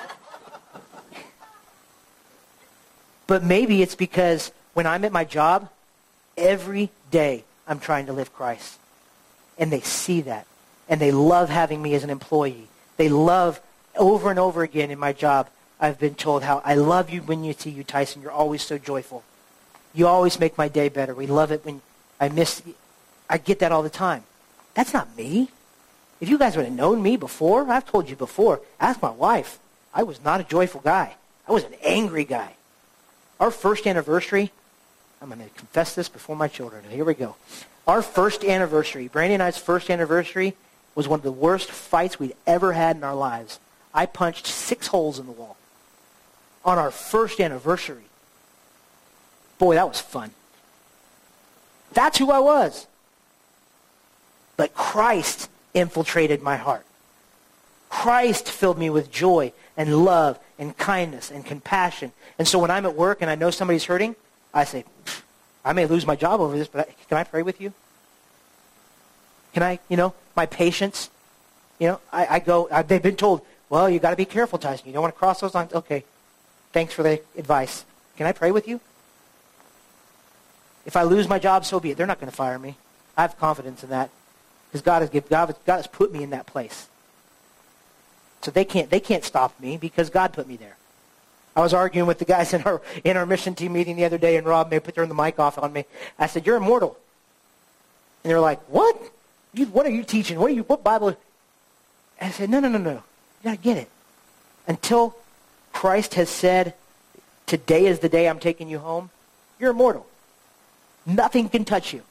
But maybe it's because when I'm at my job, every day I'm trying to live Christ. And they see that. And they love having me as an employee. They love over and over again in my job I've been told how I love you when you see you, Tyson. You're always so joyful. You always make my day better. We love it when I miss. I get that all the time. That's not me. If you guys would have known me before, I've told you before, ask my wife. I was not a joyful guy. I was an angry guy. Our first anniversary, I'm going to confess this before my children. Here we go. Our first anniversary, Brandy and I's first anniversary, was one of the worst fights we'd ever had in our lives. I punched six holes in the wall on our first anniversary. Boy, that was fun. That's who I was. But Christ infiltrated my heart. Christ filled me with joy and love and kindness and compassion. And so when I'm at work and I know somebody's hurting, I say, I may lose my job over this, but I, can I pray with you? Can I, you know, my patience, you know, I, I go, I, they've been told, well, you got to be careful, Tyson. You don't want to cross those lines. Okay, thanks for the advice. Can I pray with you? If I lose my job, so be it. They're not going to fire me. I have confidence in that because God has give, God, God has put me in that place. So they can't they can't stop me because God put me there. I was arguing with the guys in our in our mission team meeting the other day, and Rob may put turned the mic off on me. I said, "You're immortal," and they were like, "What? You, what are you teaching? What are you? What Bible?" And I said, "No, no, no, no. You gotta get it. Until Christ has said, today is the day I'm taking you home, you're immortal. Nothing can touch you."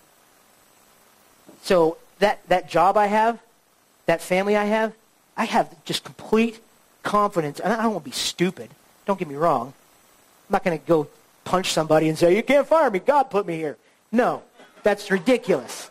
So that that job I have, that family I have, I have just complete confidence. And I don't want to be stupid. Don't get me wrong. I'm not going to go punch somebody and say, you can't fire me. God put me here. No, that's ridiculous.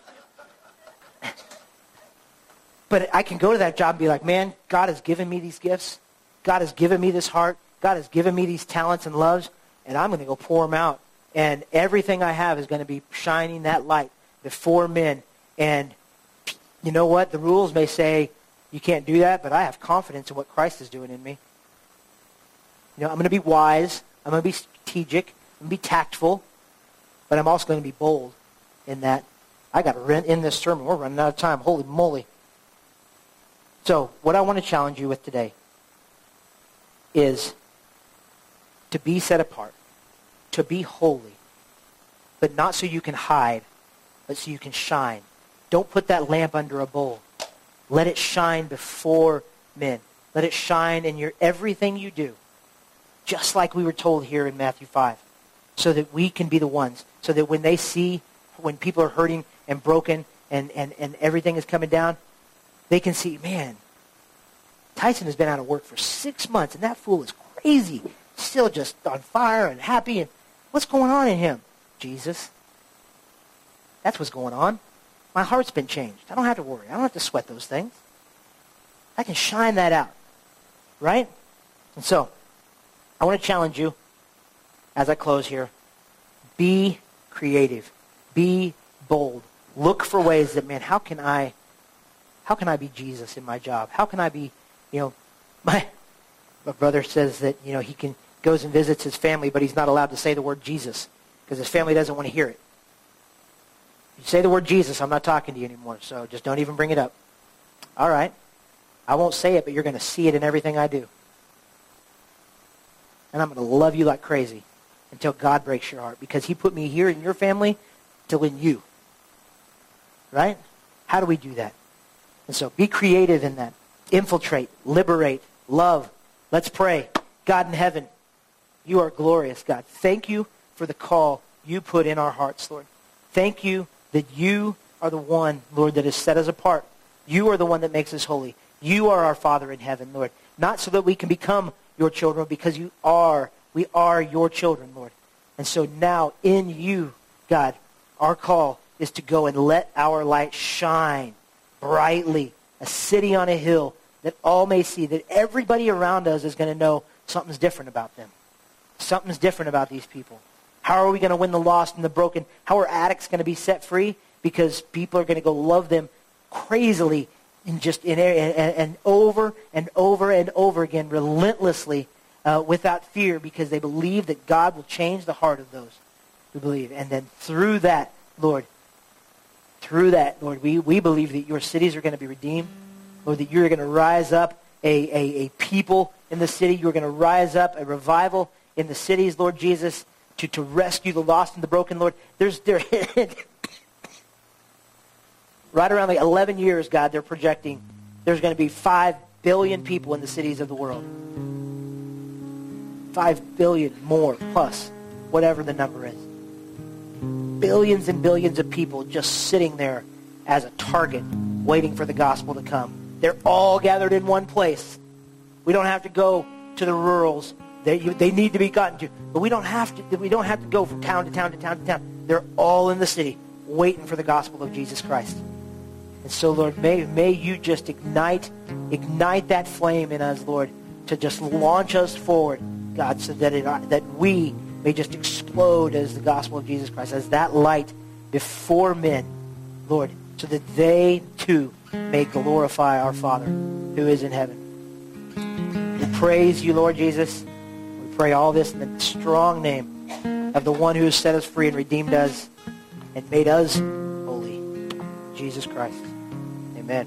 But I can go to that job and be like, man, God has given me these gifts. God has given me this heart. God has given me these talents and loves. And I'm going to go pour them out. And everything I have is going to be shining that light before men. And you know what? The rules may say you can't do that, but I have confidence in what Christ is doing in me. You know, I'm going to be wise. I'm going to be strategic. I'm going to be tactful. But I'm also going to be bold in that. I got to end this sermon. We're running out of time. Holy moly. So what I want to challenge you with today is to be set apart, to be holy, but not so you can hide, but so you can shine. Don't put that lamp under a bowl. Let it shine before men. Let it shine in your everything you do, just like we were told here in Matthew five, so that we can be the ones, so that when they see, when people are hurting and broken and, and, and everything is coming down, they can see, man, Tyson has been out of work for six months, and that fool is crazy, still just on fire and happy, and what's going on in him? Jesus. That's what's going on. My heart's been changed. I don't have to worry. I don't have to sweat those things. I can shine that out, right? And so, I want to challenge you as I close here. Be creative. Be bold. Look for ways that, man, how can I, how can I be Jesus in my job? How can I be, you know, my, my brother says that, you know, he can goes and visits his family, but he's not allowed to say the word Jesus because his family doesn't want to hear it. You say the word Jesus, I'm not talking to you anymore, so just don't even bring it up. All right. I won't say it, but you're going to see it in everything I do. And I'm going to love you like crazy until God breaks your heart because he put me here in your family to win you. Right? How do we do that? And so be creative in that. Infiltrate, liberate, love. Let's pray. God in heaven, you are glorious, God. Thank you for the call you put in our hearts, Lord. Thank you that you are the one, Lord, that has set us apart. You are the one that makes us holy. You are our Father in heaven, Lord. Not so that we can become your children, because you are, we are your children, Lord. And so now in you, God, our call is to go and let our light shine brightly, a city on a hill that all may see, that everybody around us is going to know something's different about them. Something's different about these people. How are we going to win the lost and the broken? How are addicts going to be set free? Because people are going to go love them crazily and just in and, and over and over and over again, relentlessly, uh, without fear, because they believe that God will change the heart of those who believe. And then through that, Lord, through that, Lord, we, we believe that your cities are going to be redeemed. Lord, that you're going to rise up a, a, a people in the city. You're going to rise up a revival in the cities, Lord Jesus, to, to rescue the lost and the broken, Lord. There's there right around like eleven years, God, they're projecting there's going to be five billion people in the cities of the world. Five billion more plus, whatever the number is. Billions and billions of people just sitting there as a target, waiting for the gospel to come. They're all gathered in one place. We don't have to go to the rurals. They, you, they need to be gotten to. But we don't have to We don't have to go from town to town to town to town. They're all in the city, waiting for the gospel of Jesus Christ. And so, Lord, may, may you just ignite, ignite that flame in us, Lord, to just launch us forward, God, so that it, that we may just explode as the gospel of Jesus Christ, as that light before men, Lord, so that they too may glorify our Father who is in heaven. We praise you, Lord Jesus. We pray all this in the strong name of the one who has set us free and redeemed us and made us holy, Jesus Christ. Amen.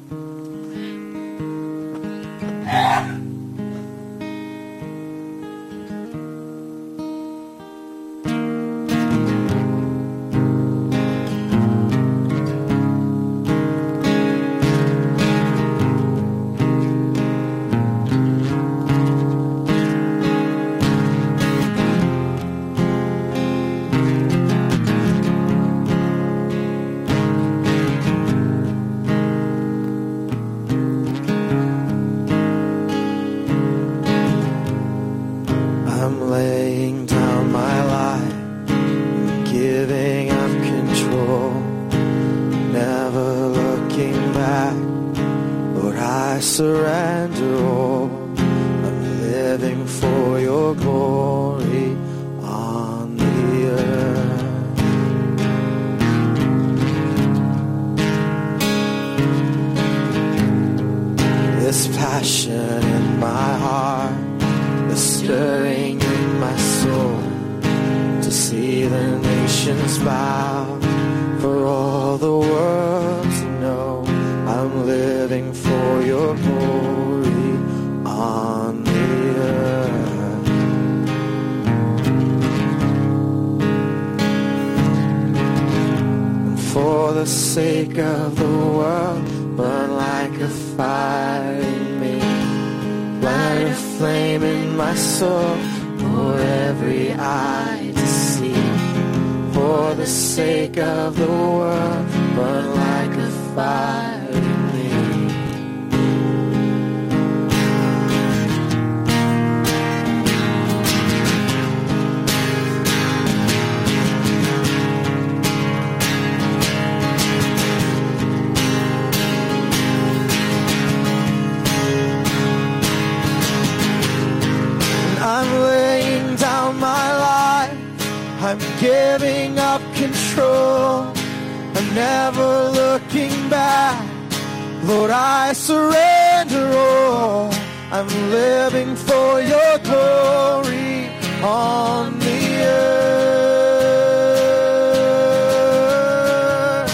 Giving up control, I'm never looking back. Lord, I surrender all. I'm living for your glory on the earth.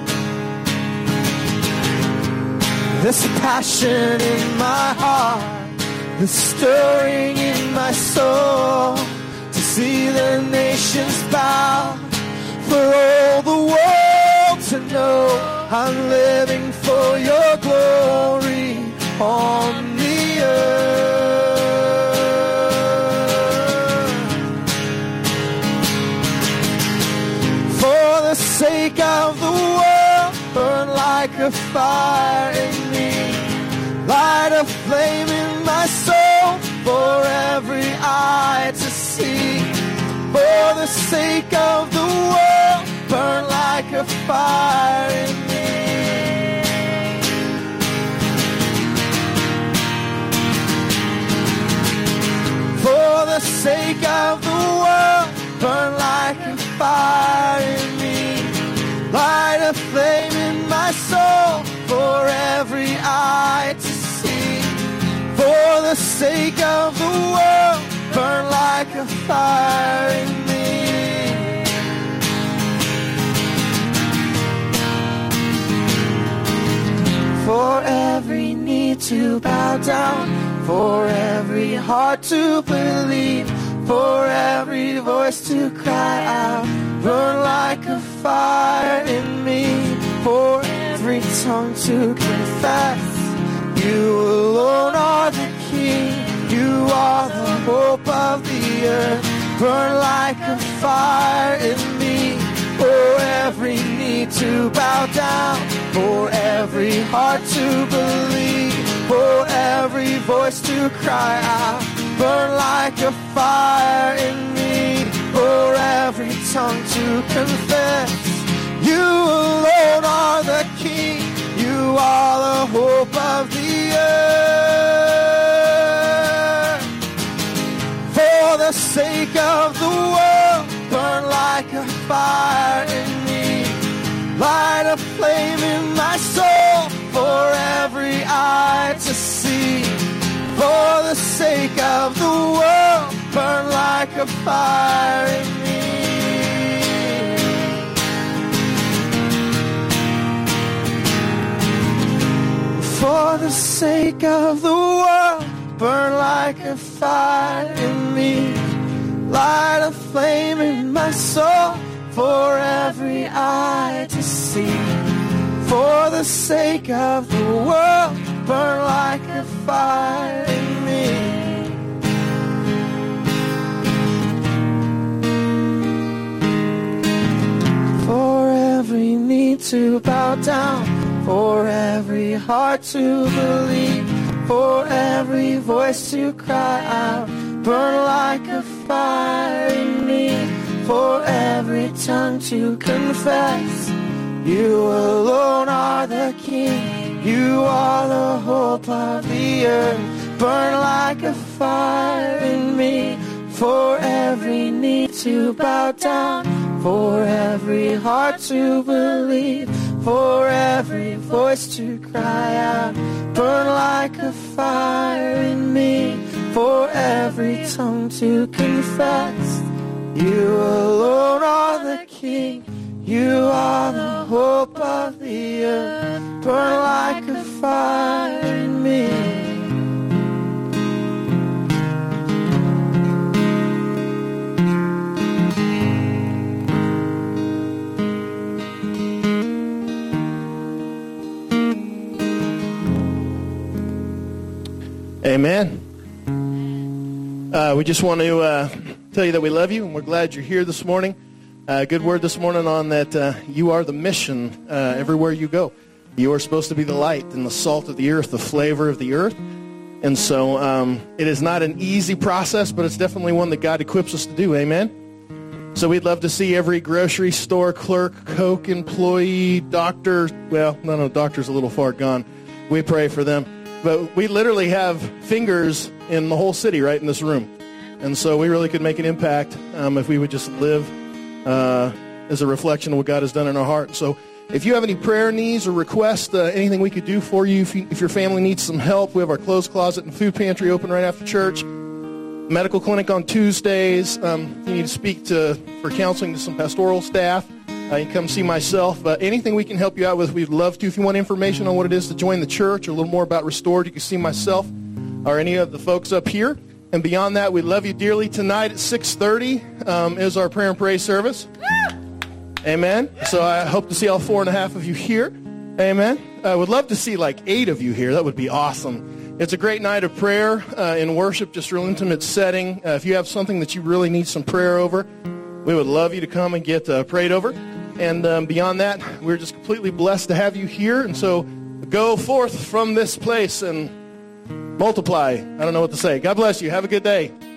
This passion in my heart, this stirring in my soul, see the nations bow, for all the world to know I'm living for your glory on the earth. For the sake of the world, burn like a fire in me, light a flame in my soul for every eye to see. For the sake of the world, burn like a fire in me. For the sake of the world, burn like a fire in me. Light a flame in my soul for every eye to see. For the sake of the world, burn like a fire in me. For every need to bow down, for every heart to believe, for every voice to cry out. Burn like a fire in me, for every tongue to confess. You alone are the King, you are the hope of the earth. Burn like a fire in me, for every knee to bow down, for every heart to believe, for every voice to cry out. Burn like a fire in me, for every tongue to confess. You alone are the King, you are the hope of the earth. For the sake of the world, burn like a fire in me. Light a flame in my soul, for every eye to see. For the sake of the world, burn like a fire in me. For the sake of the world, burn like a fire in me. Light a flame in my soul, for every eye to see. For the sake of the world, burn like a fire in me. For every knee to bow down, for every heart to believe, for every voice to cry out. Burn like a fire in me, for every tongue to confess. You alone are the King, you are the hope of the earth. Burn like a fire in me, for every knee to bow down, for every heart to believe, for every voice to cry out. Burn like a fire in me, for every tongue to confess. You alone are the King, you are the hope of the earth. Burn like a fire in me. Amen. Uh, we just want to uh, tell you that we love you, and we're glad you're here this morning. Uh, good word this morning on that uh, you are the mission uh, everywhere you go. You are supposed to be the light and the salt of the earth, the flavor of the earth. And so um, it is not an easy process, but it's definitely one that God equips us to do. Amen. So we'd love to see every grocery store clerk, Coke employee, doctor. Well, no, no, doctor's a little far gone. We pray for them. But we literally have fingers in the whole city right in this room. And so we really could make an impact um, if we would just live uh, as a reflection of what God has done in our heart. So if you have any prayer needs or requests, uh, anything we could do for you, if, you, if your family needs some help, we have our clothes closet and food pantry open right after church. Medical clinic on Tuesdays. Um, you need to speak to for counseling to some pastoral staff. Uh, you can come see myself. Uh, anything we can help you out with, we'd love to. If you want information on what it is to join the church or a little more about Restored, you can see myself or any of the folks up here. And beyond that, we love you dearly. Tonight at six thirty um, is our prayer and praise service. Amen. So I hope to see all four and a half of you here. Amen. I would love to see like eight of you here. That would be awesome. It's a great night of prayer uh, in worship, just a real intimate setting. Uh, if you have something that you really need some prayer over, we would love you to come and get uh, prayed over. And um, beyond that, we're just completely blessed to have you here. And so go forth from this place and multiply. I don't know what to say. God bless you. Have a good day.